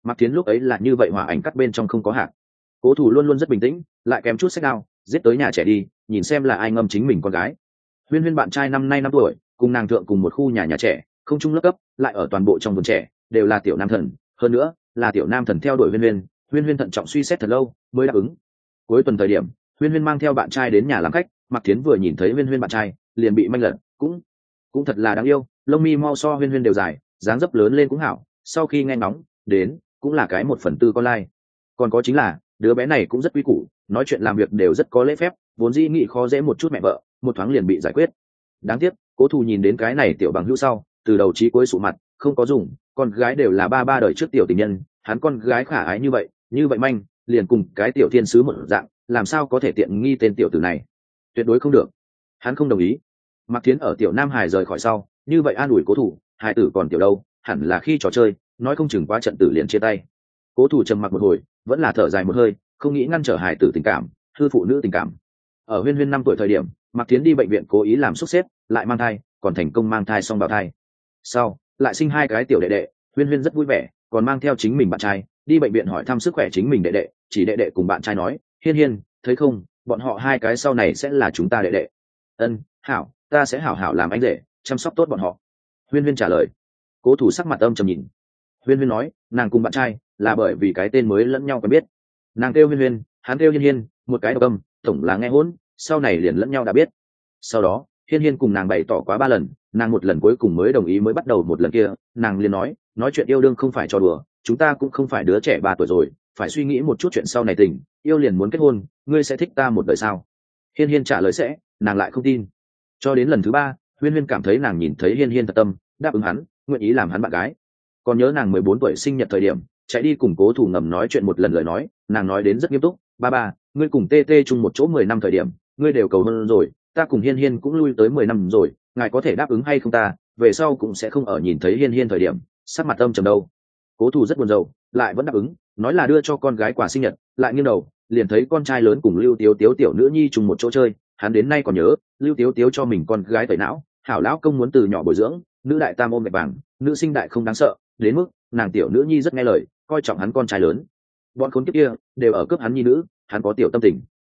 Mạc Thiến lúc ấy là như vậy, hỏa ảnh cắt bên trong không có hạt. Cố Thủ luôn luôn rất bình tĩnh, lại kém chút sách đao, giết tới nhà trẻ đi, nhìn xem là ai ngâm chính mình con gái. Huyên Huyên bạn trai năm nay năm tuổi, cùng nàng thượng cùng một khu nhà nhà trẻ, không chung lớp cấp, lại ở toàn bộ trong vườn trẻ, đều là tiểu nam thần, hơn nữa là tiểu nam thần theo đuổi Huyên Huyên. Huyên Huyên thận trọng suy xét thật lâu mới đáp ứng. Cuối tuần thời điểm, Huyên Huyên mang theo bạn trai đến nhà làm khách, Mạc Thiến vừa nhìn thấy Huyên Huyên bạn trai, liền bị manh lật, cũng cũng thật là đáng yêu, lông mi mau so Huyên Huyên đều dài, dáng dấp lớn lên cũng hảo. Sau khi nghe ngóng đến, cũng là cái một phần tư con lai. Còn có chính là đứa bé này cũng rất quý củ, nói chuyện làm việc đều rất có lễ phép, vốn dĩ nghĩ khó dễ một chút mẹ vợ, một thoáng liền bị giải quyết. Đáng tiếc Cố Thù nhìn đến cái này tiểu bằng hữu sau, từ đầu chí cuối sụ mặt, không có dùng, con gái đều là ba ba đời trước tiểu tình nhân, hắn con gái khả ái như vậy, như vậy manh, liền cùng cái tiểu thiên sứ một dạng, làm sao có thể tiện nghi tên tiểu tử này, tuyệt đối không được. Hắn không đồng ý. Mạc Thiến ở tiểu Nam Hải rời khỏi sau, như vậy an ủi Cố Thủ, hải tử còn tiểu đâu, hẳn là khi trò chơi, nói không chừng qua trận tử liền chia tay. Cố Thủ trầm mặc một hồi, vẫn là thở dài một hơi, không nghĩ ngăn trở hải tử tình cảm, hư phụ nữ tình cảm. Ở Huyên Huyên năm tuổi thời điểm, Mạc Thiến đi bệnh viện cố ý làm xúc xếp, lại mang thai, còn thành công mang thai xong bào thai. Sau, lại sinh hai cái tiểu đệ đệ, Huyên Huyên rất vui vẻ, còn mang theo chính mình bạn trai, đi bệnh viện hỏi thăm sức khỏe chính mình đệ đệ, chỉ đệ đệ cùng bạn trai nói, Hiên Hiên, thấy không, bọn họ hai cái sau này sẽ là chúng ta đệ đệ. Ân, hảo, ta sẽ hảo hảo làm anh rể, chăm sóc tốt bọn họ. Huyên Huyên trả lời. Cố Thủ sắc mặt âm trầm nhìn. Huyên Huyên nói, nàng cùng bạn trai là bởi vì cái tên mới lẫn nhau quen biết. Nàng kêu Huyên Huyên, hắn kêu Hiên Hiên, một cái độc âm, tổng là nghe hỗn, sau này liền lẫn nhau đã biết. Sau đó, Hiên Hiên cùng nàng bày tỏ quá ba lần, nàng một lần cuối cùng mới đồng ý mới bắt đầu một lần kia, nàng liền nói, nói chuyện yêu đương không phải trò đùa, chúng ta cũng không phải đứa trẻ ba tuổi rồi, phải suy nghĩ một chút chuyện sau này tình, yêu liền muốn kết hôn, ngươi sẽ thích ta một đời sao? Hiên Hiên trả lời sẽ, nàng lại không tin. Cho đến lần thứ ba, Huyên Huyên cảm thấy nàng nhìn thấy Hiên Hiên thật tâm, đáp ứng hắn, nguyện ý làm hắn bạn gái. Còn nhớ nàng mười bốn tuổi sinh nhật thời điểm, chạy đi cùng Cố Thủ ngầm nói chuyện một lần lời nói, nàng nói đến rất nghiêm túc, ba ba, ngươi cùng tê tê chung một chỗ mười năm thời điểm, ngươi đều cầu hôn rồi, ta cùng Hiên Hiên cũng lui tới mười năm rồi, ngài có thể đáp ứng hay không ta, về sau cũng sẽ không ở nhìn thấy Hiên Hiên thời điểm sắc mặt âm trầm đâu. Cố Thủ rất buồn rầu, lại vẫn đáp ứng, nói là đưa cho con gái quà sinh nhật, lại nghiêng đầu liền thấy con trai lớn cùng Lưu Tiếu Tiếu tiểu nữ nhi chung một chỗ chơi, hắn đến nay còn nhớ, Lưu Tiếu Tiếu cho mình con gái tẩy não, hảo lão công muốn từ nhỏ bồi dưỡng, nữ đại tam ôm gạch vàng, nữ sinh đại không đáng sợ, đến mức nàng tiểu nữ nhi rất nghe lời, coi trọng hắn con trai lớn. Bọn khốn kiếp kia đều ở cướp hắn nhi nữ, hắn có tiểu tâm tình.